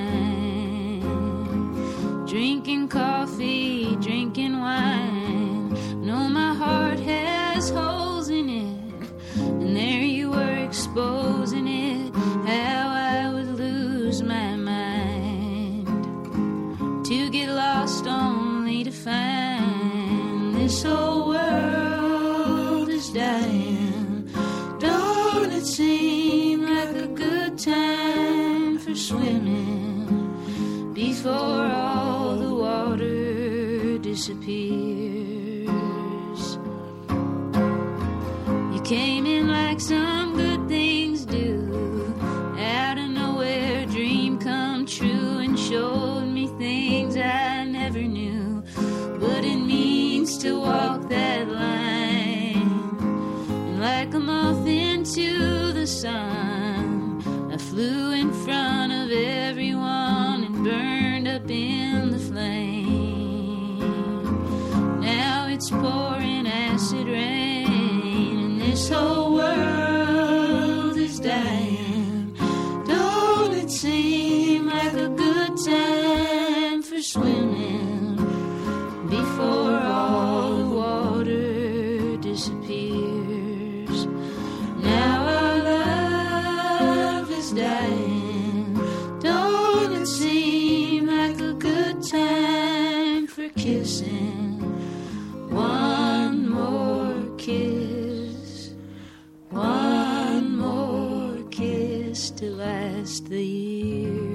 Drinking coffee, drinking wine. No, my heart has holes in it, and there you were exposing it. How I would lose my mind to get lost only to find this whole world is dying. Don't it seem like a good time for swimming before all the water disappears? You came in like some good things do, out of nowhere, dream come true, and showed me things I never knew what it means to walk that line. And like a moth into the sun, I flew in front of everyone and burned up in the flame. Now it's pouring acid rain, and this whole world is dying. Don't it seem like a good time for swimming before all the water disappears? Now our love is dying. Don't it seem like a good time for kissing? One more kiss, one more kiss to last the years.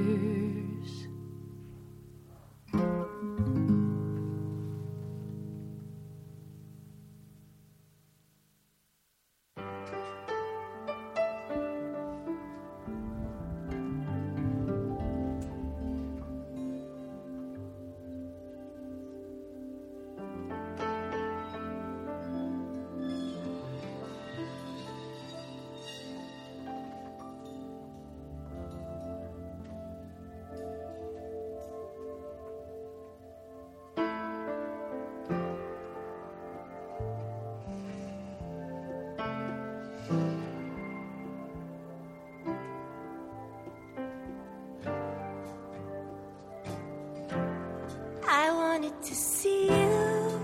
I wanted to see you.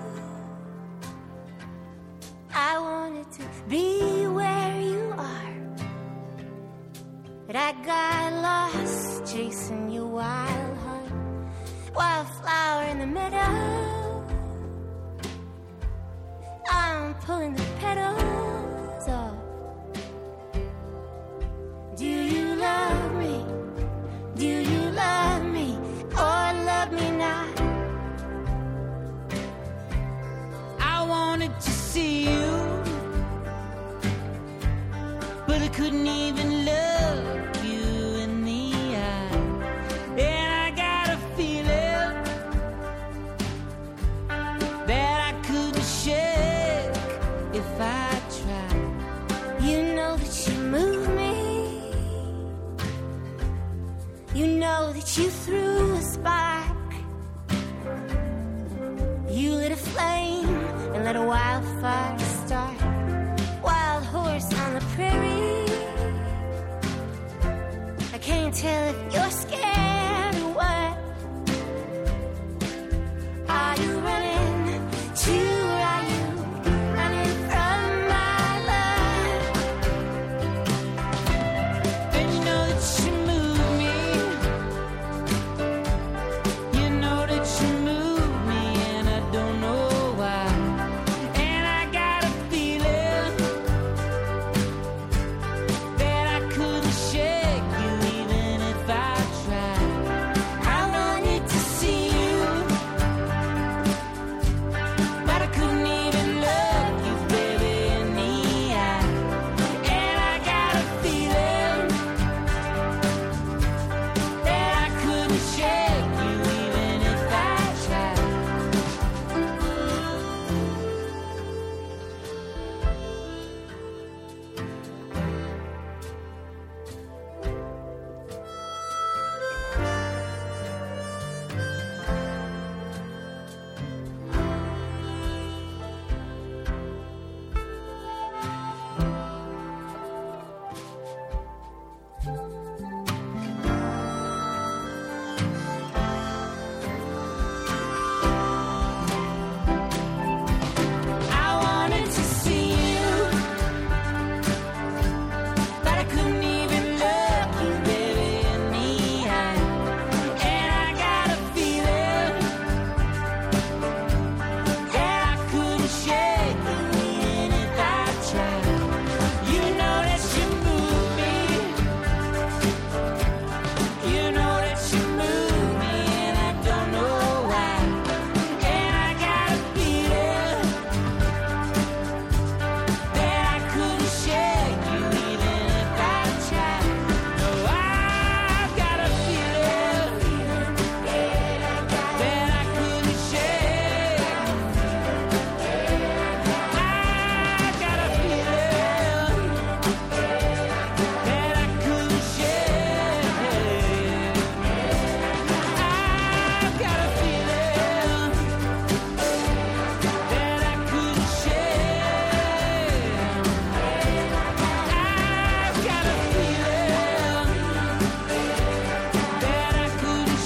I wanted to be where you are, but I got lost chasing your wild heart. Wildflower in the meadow, I'm pulling the petals off. Do you love me? Do you love me? Or love me not? I wanted to see you, but I couldn't even look you in the eye. And I got a feeling that I couldn't shake if I that you threw a spark. You lit a flame and let a wildfire start. Wild horse on the prairie. I can't tell if you're scared or what. Are you running to, or are you running from my love? Then you know that you move me. You know that you move me, and I don't know why. And I got a feeling that I couldn't shake you even if I tried. I wanted to see you, but I couldn't even look you, baby, in the eye. And I got a feeling that I couldn't shake you even if I tried. I wanted to see you, but I couldn't even look you, baby, in the eye. And I got a feeling that I couldn't shake you even if I tried. You know that you move me. You know that you move me, and I don't know why. And I got a feeling that I couldn't shake you even if I tried. No, I've got a feeling that I couldn't shake. I've got a feeling that I couldn't shake. I've got a feeling that I couldn't shake. I've got a feeling that I couldn't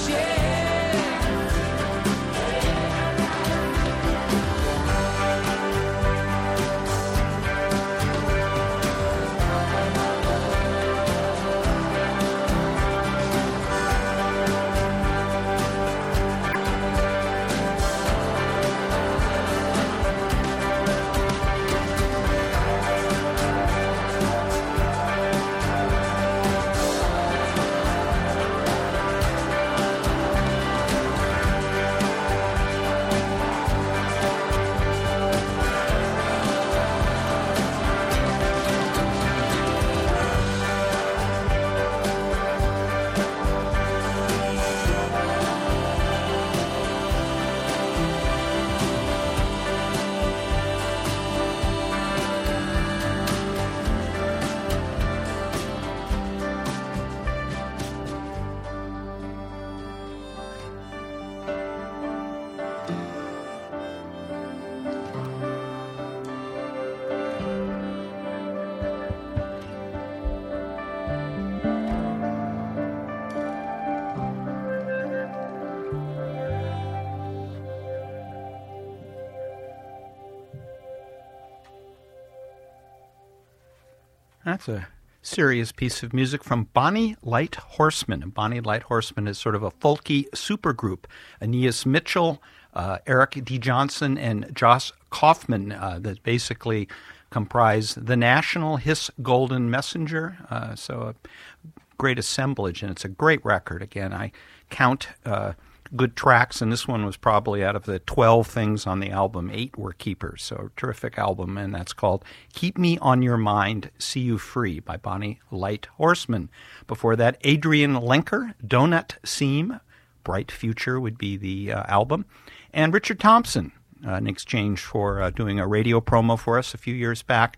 That's a serious piece of music from Bonnie Light Horseman. And Bonnie Light Horseman is sort of a folky supergroup. Aeneas Mitchell, uh, Eric D. Johnson, and Joss Kaufman uh, that basically comprise the National Hiss Golden Messenger. Uh, so a great assemblage, and it's a great record. Again, I count uh, good tracks, and this one was probably out of the twelve things on the album, eight were keepers. So a terrific album, and that's called Keep Me on Your Mind, See You Free by Bonnie Light Horseman. Before that, Adrian Lenker, Donut Seam, Bright Future would be the uh, album. And Richard Thompson, uh, in exchange for uh, doing a radio promo for us a few years back,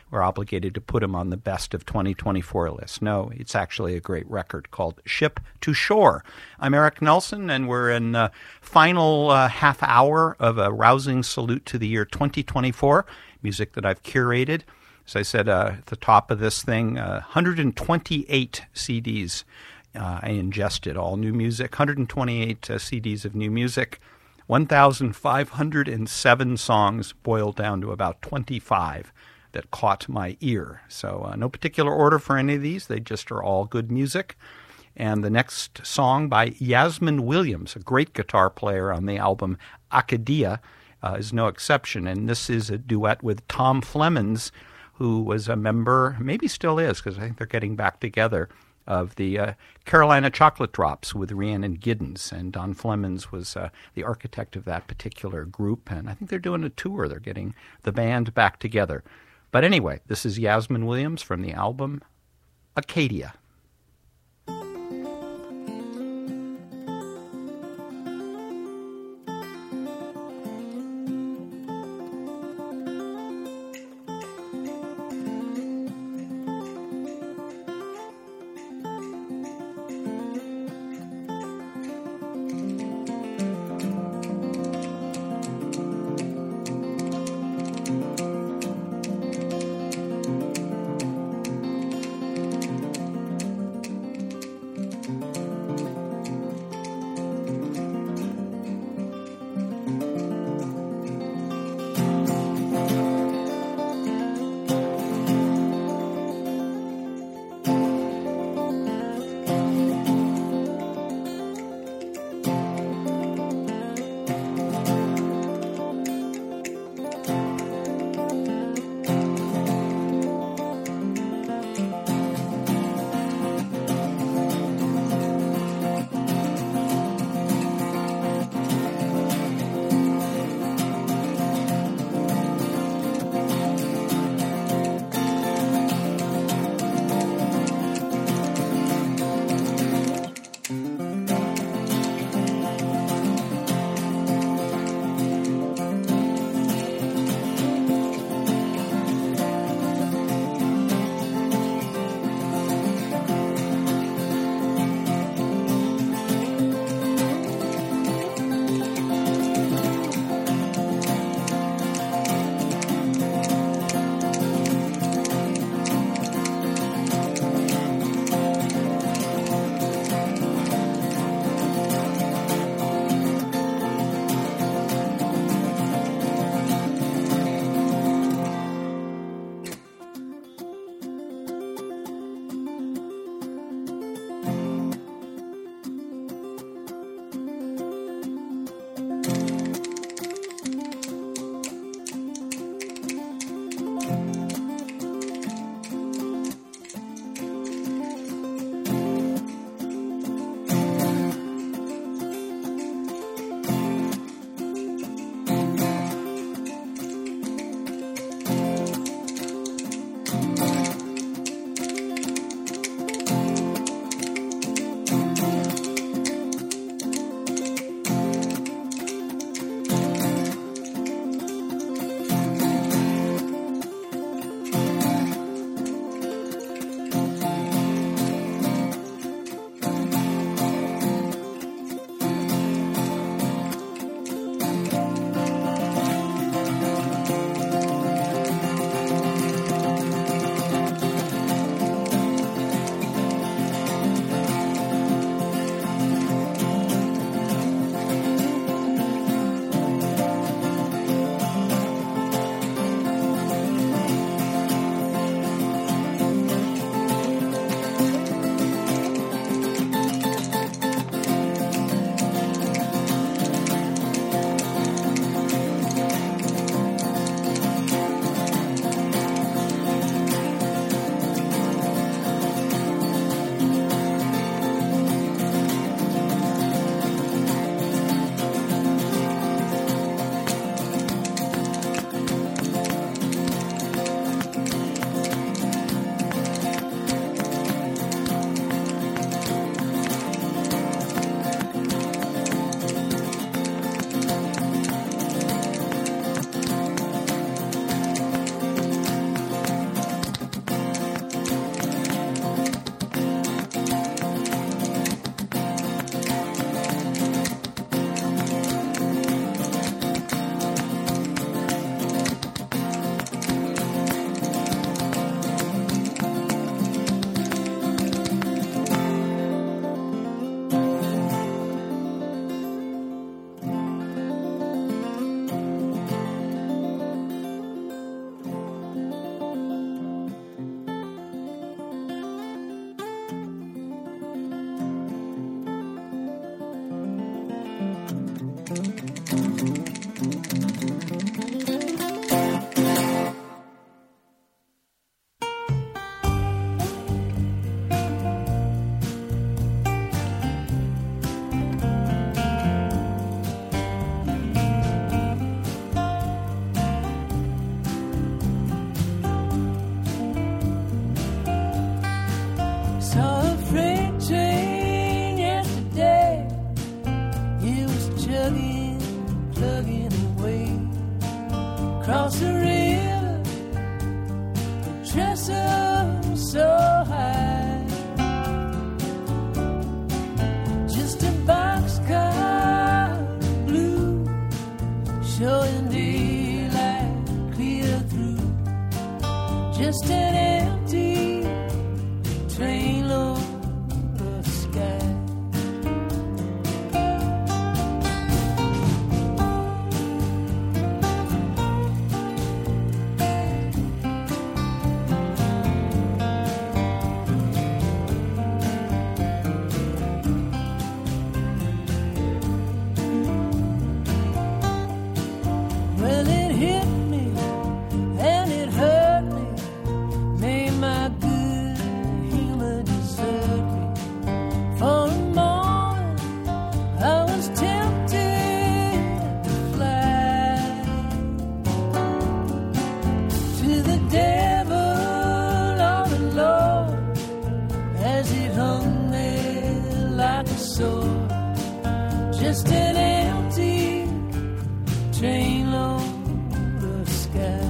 we're obligated to put him on the best of twenty twenty-four list. No, it's actually a great record called Ship to Shore. I'm Eric Nelson, and we're in the final uh, half hour of a rousing salute to the year twenty twenty-four, music that I've curated. As I said uh, at the top of this thing, uh, one hundred twenty-eight C Ds uh, I ingested, all new music, one hundred twenty-eight uh, C Ds of new music, one thousand five hundred seven songs boiled down to about twenty-five that caught my ear. So uh, no particular order for any of these. They just are all good music. And the next song by Yasmin Williams, a great guitar player on the album Acadia, uh, is no exception. And this is a duet with Tom Flemons, who was a member, maybe still is, because I think they're getting back together, of the uh, Carolina Chocolate Drops with Rhiannon Giddens. And Don Flemons was uh, the architect of that particular group. And I think they're doing a tour. They're getting the band back together. But anyway, this is Yasmin Williams from the album Acadia. Thank Cross the river, the trestle so high. Just a boxcar blue, showing daylight clear through. Just an empty train load of sky. Well, it hit me and it hurt me, made my good humor desert me. For a moment I was tempted to fly to the devil on the Lord as it hung there like a sword. Just an empty train load of sky.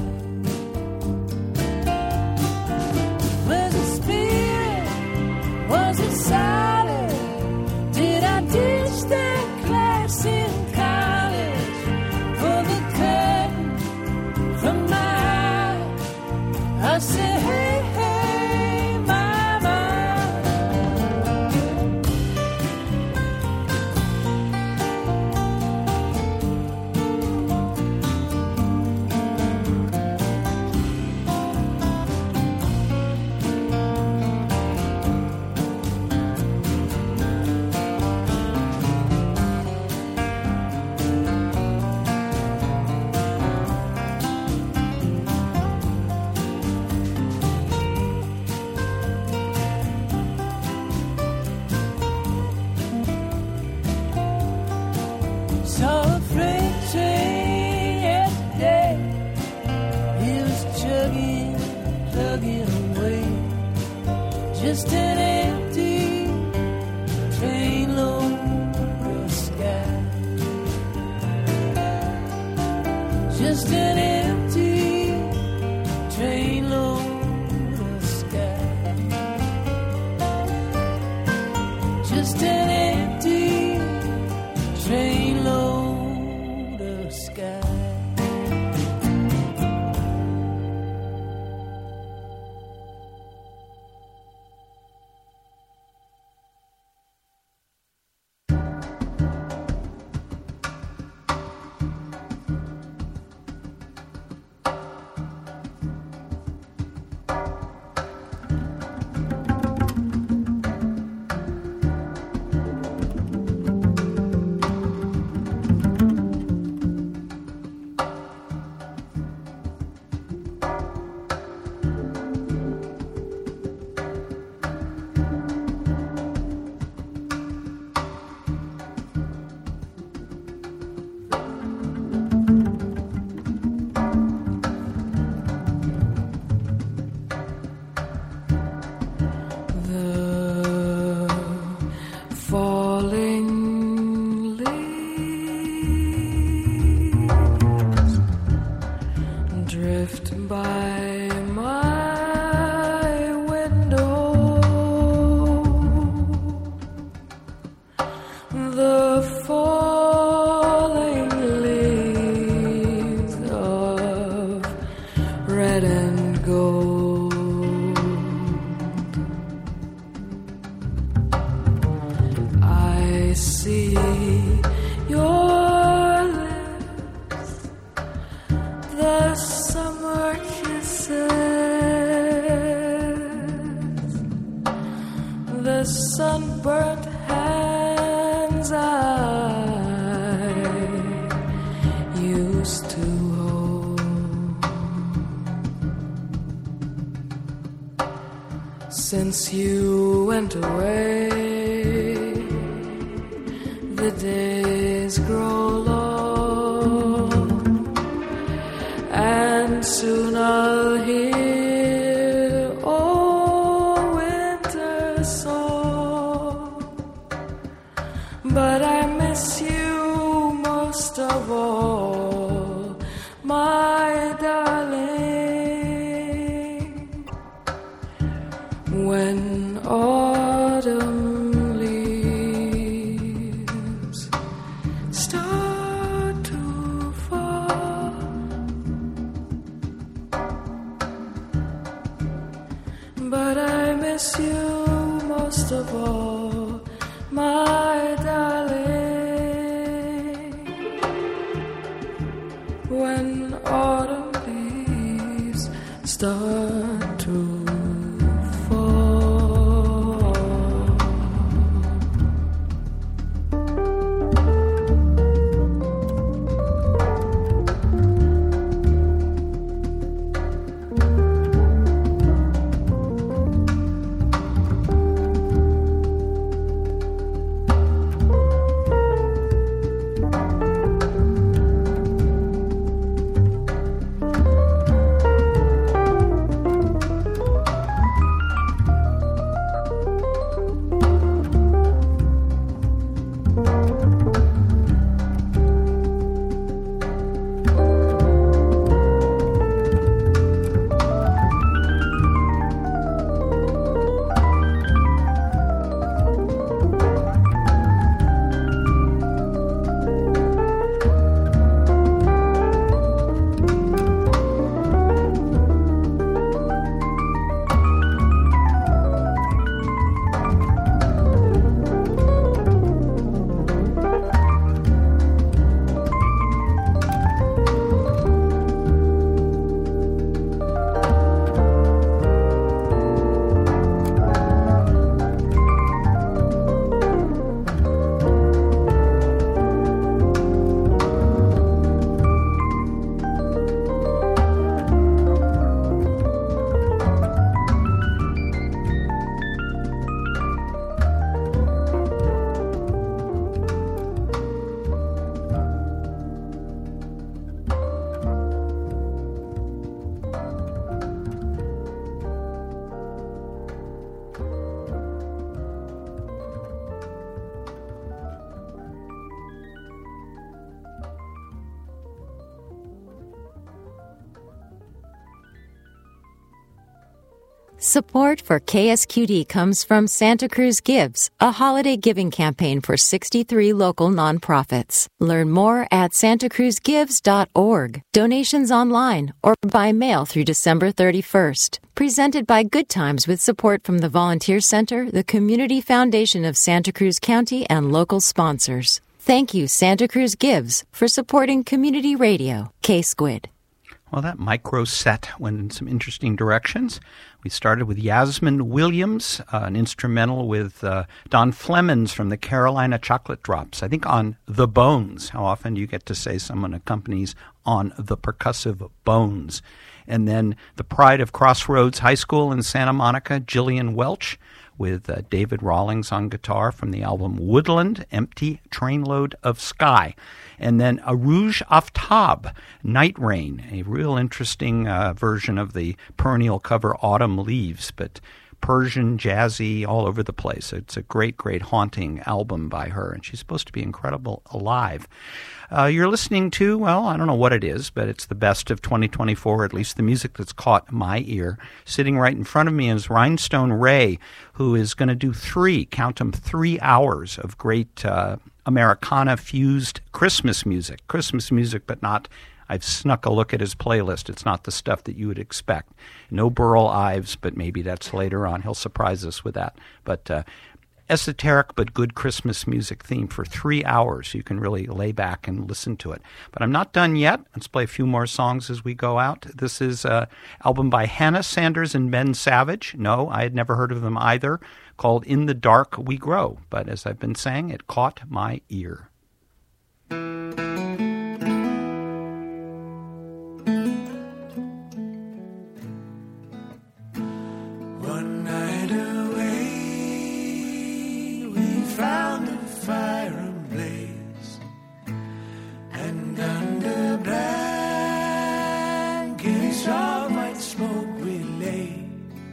Was it spirit? Was it solid? Did I ditch that class in college for the curtain from my eye? I said, hey, hey, mama. Saw a freight train yesterday. It was chugging, plugging away. Just an empty train load of sky. Just an empty train load of sky. Just an empty train load of sky. Since you went away, the days grow long, and soon I'll hear old winter song. But I miss you most of all, my miss you most of all, my darling. When autumn leaves start to fall. Support for K S Q D comes from Santa Cruz Gives, a holiday giving campaign for sixty-three local nonprofits. Learn more at santa cruz gives dot org. Donations online or by mail through December thirty-first. Presented by Good Times with support from the Volunteer Center, the Community Foundation of Santa Cruz County, and local sponsors. Thank you, Santa Cruz Gives, for supporting community radio. K-Squid. Well, that micro set went in some interesting directions. We started with Yasmin Williams, uh, an instrumental with uh, Don Flemons from the Carolina Chocolate Drops, I think on The Bones. How often do you get to say someone accompanies on the percussive bones? And then the pride of Crossroads High School in Santa Monica, Jillian Welch, with uh, David Rawlings on guitar from the album Woodland, Empty Trainload of Sky. And then a Rouge Aftab, Night Rain, a real interesting uh, version of the perennial cover Autumn Leaves, but Persian, jazzy, all over the place. It's a great, great haunting album by her, and she's supposed to be incredible live. Uh, you're listening to, well, I don't know what it is, but it's the best of twenty twenty-four, at least the music that's caught my ear. Sitting right in front of me is Rhinestone Ray, who is going to do three, count them, three hours of great uh, Americana-fused Christmas music. Christmas music, but not, I've snuck a look at his playlist. It's not the stuff that you would expect. No Burl Ives, but maybe that's later on. He'll surprise us with that. But uh, esoteric but good Christmas music theme for three hours. So you can really lay back and listen to it. But I'm not done yet. Let's play a few more songs as we go out. This is an album by Hannah Sanders and Ben Savage. No, I had never heard of them either, called In the Dark We Grow. But as I've been saying, it caught my ear. One night away, we found a fire ablaze, and under blankets of white smoke we lay.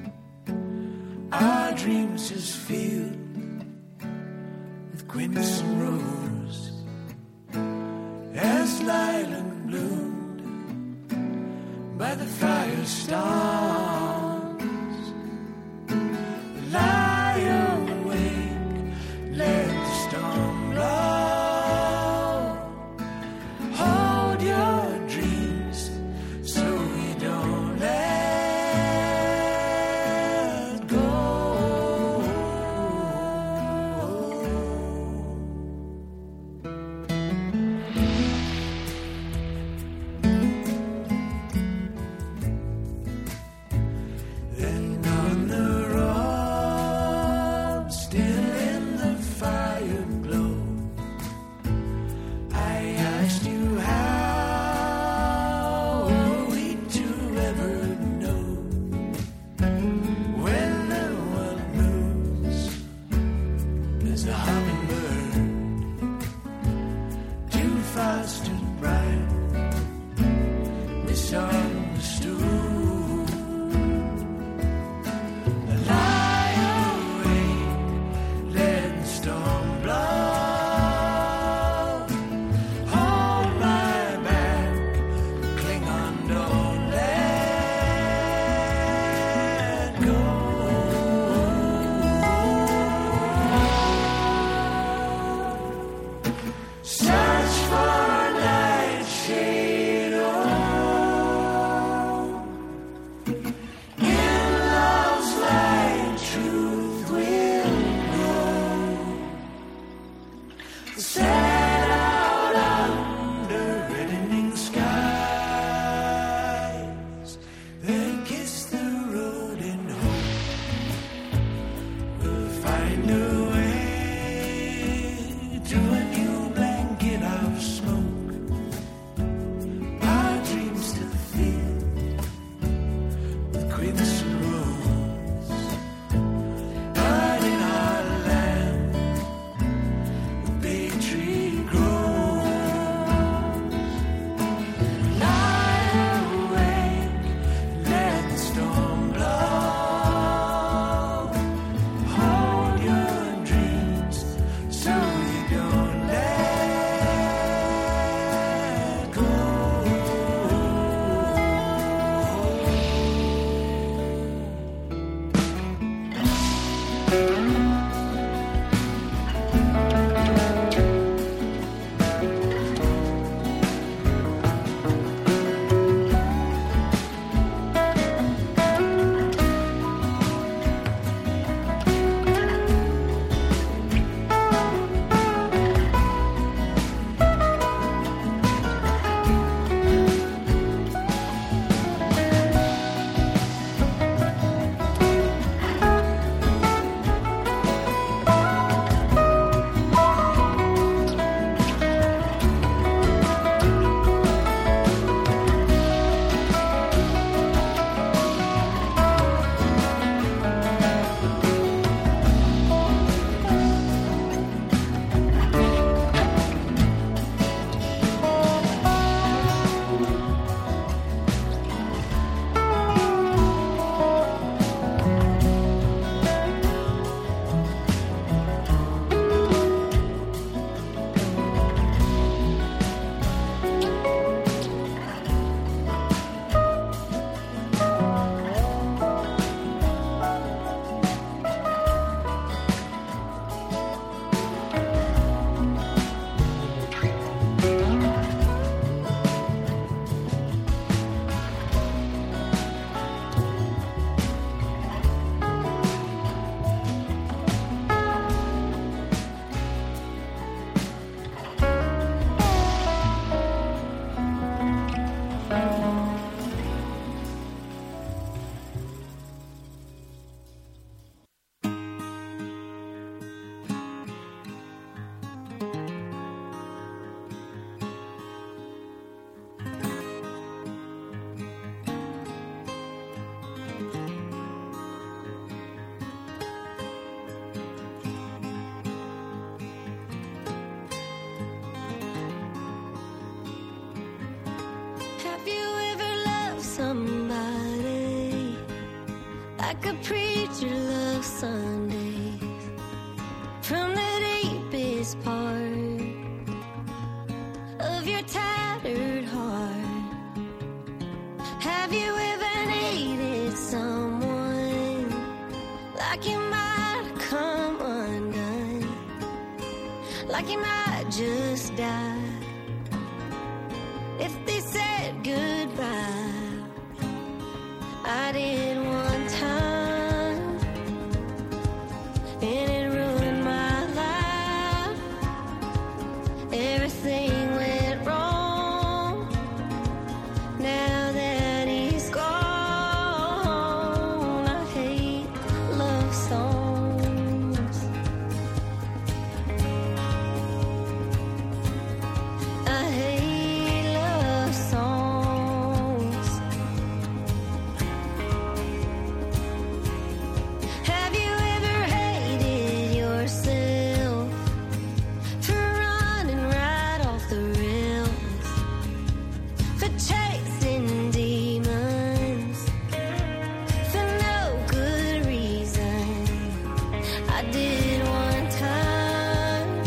Our dreams just filled with crimson rose, as lilac bloomed by the fire stars. Lie awake, let the storm blow. Hold your dreams so we don't let go. like a preacher loves Sundays from the deepest part of your tattered heart. Have you ever needed someone like you might come undone, like you might just die if they said goodbye? I did one time, and it ruined my life. Everything went wrong. Now that he's gone, I hate love songs. I hate love songs. Have you ever hated yourself for running right off the rails, for chasing demons for no good reason? I did one time,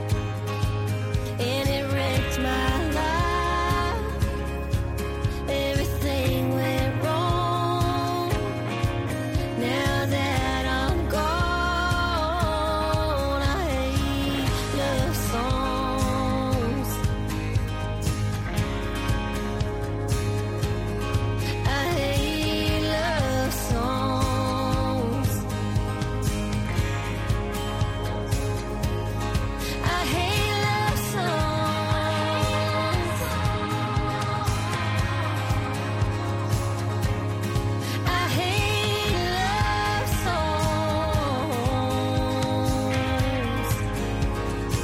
and it wrecked my life. Everything went wrong. Now that I'm gone, I hate love songs. I hate love songs. I hate love songs. I hate love songs.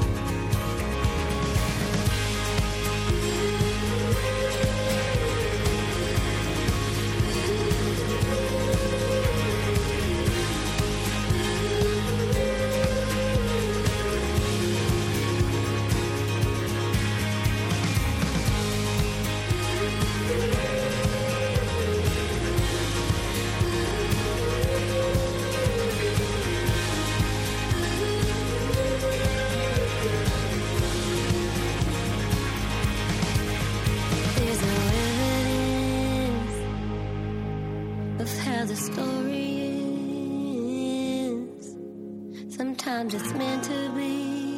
There's no evidence of how the story ends. Sometimes it's meant to be.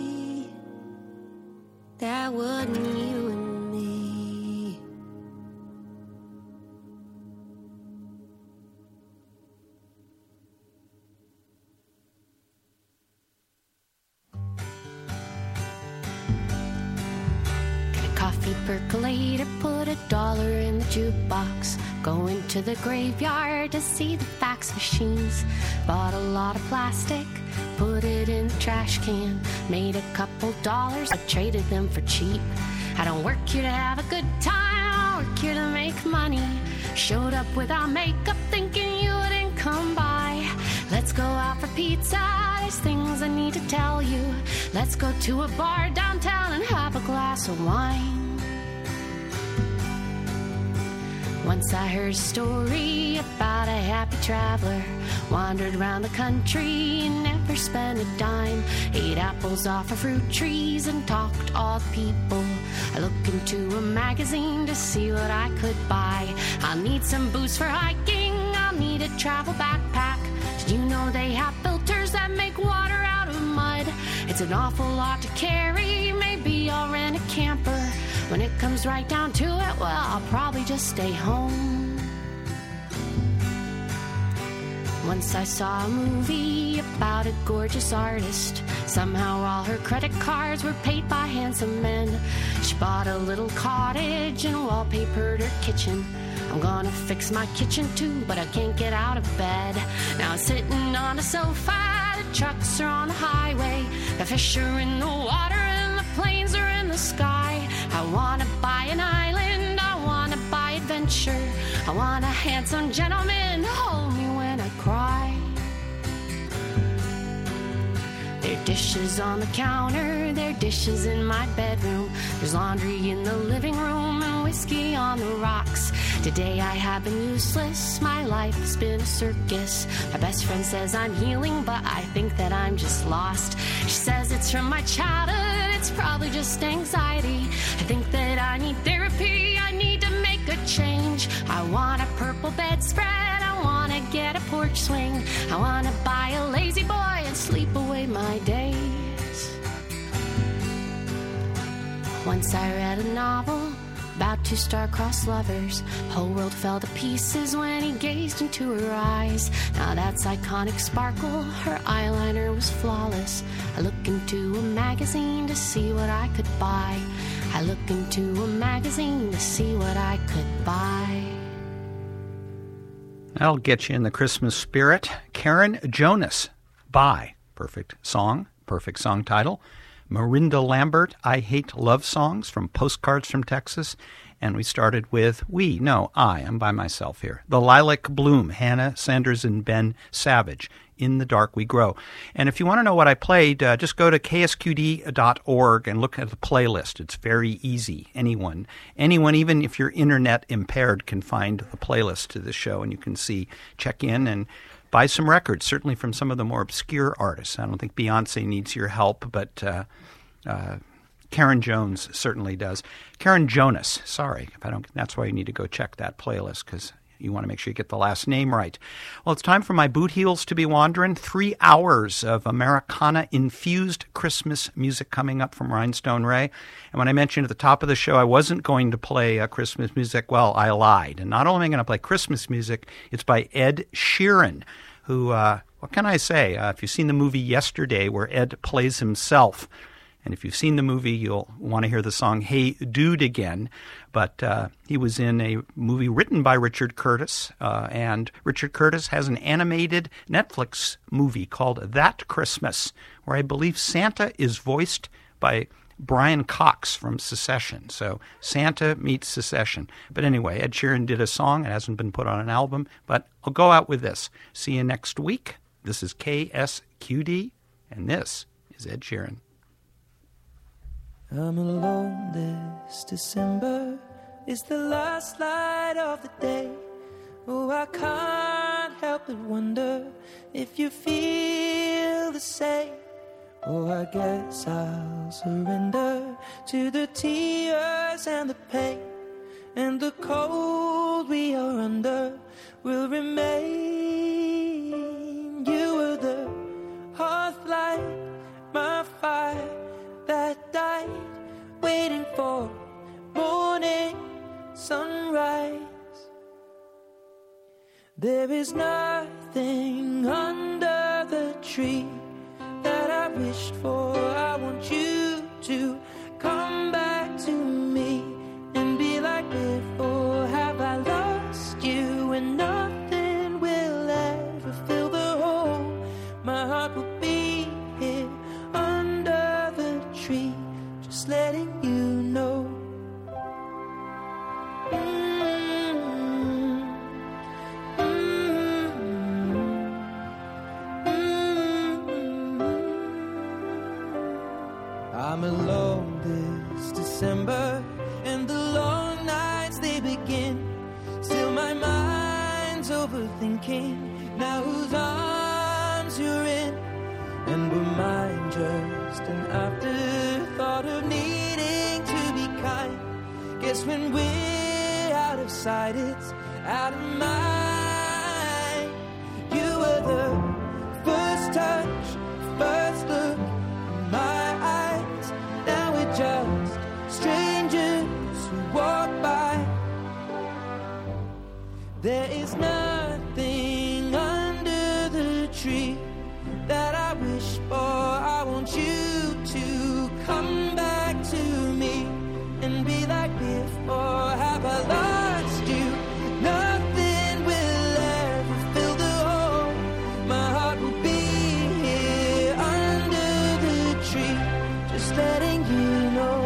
That wasn't you and me. Get a coffee percolator, put a dollar in the jukebox. Go into the graveyard to see the fax machines. Bought a lot of plastic, put it in the trash can. Made a couple dollars, I traded them for cheap. I don't work here to have a good time, I work here to make money. Showed up without makeup thinking you wouldn't come by. Let's go out for pizza, there's things I need to tell you. Let's go to a bar downtown and have a glass of wine. Once I heard a story about a happy traveler. Wandered around the country, never spent a dime. Ate apples off of fruit trees and talked to all the people. I looked into a magazine to see what I could buy. I'll need some booze for hiking, I'll need a travel backpack. Did you know they have filters that make water out of mud? It's an awful lot to carry, maybe I'll rent a camper. When it comes right down to it, well, I'll probably just stay home. Once I saw a movie about a gorgeous artist. Somehow all her credit cards were paid by handsome men. She bought a little cottage and wallpapered her kitchen. I'm gonna fix my kitchen too, but I can't get out of bed. Now I'm sitting on a sofa, the trucks are on the highway. The fish are in the water and the planes are in the sky. I wanna buy an island, I wanna buy adventure. I want a handsome gentleman hold me when I cry. There are dishes on the counter, there are dishes in my bedroom. There's laundry in the living room and whiskey on on the rocks. Today I have been useless, my life has been a circus. My best friend says I'm healing, but I think that I'm just lost. She says it's from my childhood, it's probably just anxiety. I think that I need therapy, I need to make a change. I want a purple bedspread, I want to get a porch swing. I want to buy a lazy boy and sleep away my days. Once I read a novel about two star-crossed lovers. Whole world fell to pieces when he gazed into her eyes. Now that's iconic sparkle, her eyeliner was flawless. I looked into a magazine to see what I could buy. I looked into a magazine to see what I could buy. That'll get you in the Christmas spirit. Karen Jonas, Bye. Perfect song, perfect song title. Marinda Lambert, I Hate Love Songs, from Postcards from Texas. And we started with we, no, I, I'm by myself here. The Lilac Bloom, Hannah Sanders and Ben Savage, In the Dark We Grow. And if you want to know what I played, uh, just go to K S Q D dot org and look at the playlist. It's very easy. Anyone, anyone, even if you're internet impaired, can find the playlist to the show, and you can see, check in and buy some records, certainly from some of the more obscure artists. I don't think Beyonce needs your help, but uh, uh, Karen Jones certainly does. Karen Jonas, sorry, if I don't. That's why you need to go check that playlist, because you want to make sure you get the last name right. Well, it's time for my boot heels to be wandering. Three hours of Americana-infused Christmas music coming up from Rhinestone Ray. And when I mentioned at the top of the show I wasn't going to play uh, Christmas music, well, I lied. And not only am I going to play Christmas music, it's by Ed Sheeran, who, uh, what can I say? Uh, if you've seen the movie Yesterday, where Ed plays himself, and if you've seen the movie, you'll want to hear the song Hey Dude again. But uh, he was in a movie written by Richard Curtis, uh, and Richard Curtis has an animated Netflix movie called That Christmas, where I believe Santa is voiced by Brian Cox from Secession. So Santa meets Secession. But anyway, Ed Sheeran did a song. It hasn't been put on an album, but I'll go out with this. See you next week. This is K S Q D, and this is Ed Sheeran. I'm alone this December. It's the last light of the day. Oh, I can't help but wonder if you feel the same. Oh, I guess I'll surrender to the tears and the pain, and the cold we are under will remain. You were the hearth light, my fire that died, waiting for morning sunrise. There is nothing under the tree that I wished for. I want you to come back to me and be like before. Have I lost you and nothing will ever fill the hole? My heart will be here under the tree, just letting you know. Mm-hmm. Mm-hmm. I'm alone this December, and the long nights they begin. Still my mind's overthinking now whose arms you're in. And were mine just an afterthought of needing to be kind? Guess when we're out of sight, it's out of mind. You were the first touch, first look in my eyes. Now we're just strangers who walk by. There is nothing under the tree that I wish for. I want you to come back to me and be like before. Have I lost you? Nothing will ever fill the hole. My heart will be here under the tree, just letting you know.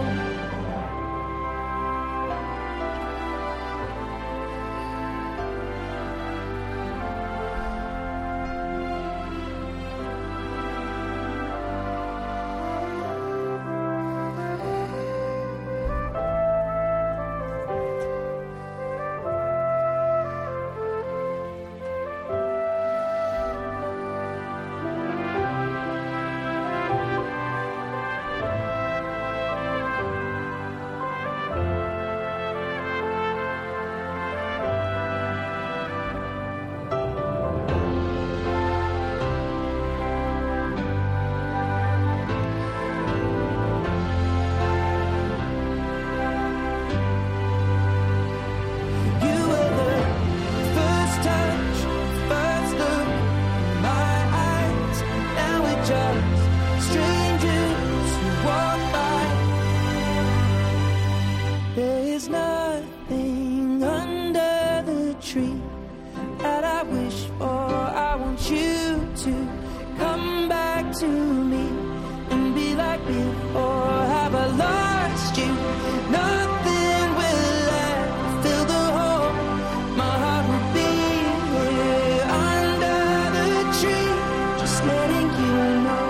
There's nothing under the tree that I wish for. I want you to come back to me and be like before. Have I lost you? Nothing will left fill the hole. My heart will be here under the tree, just letting you know.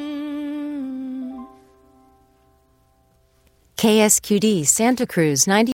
K S Q D Santa Cruz ninety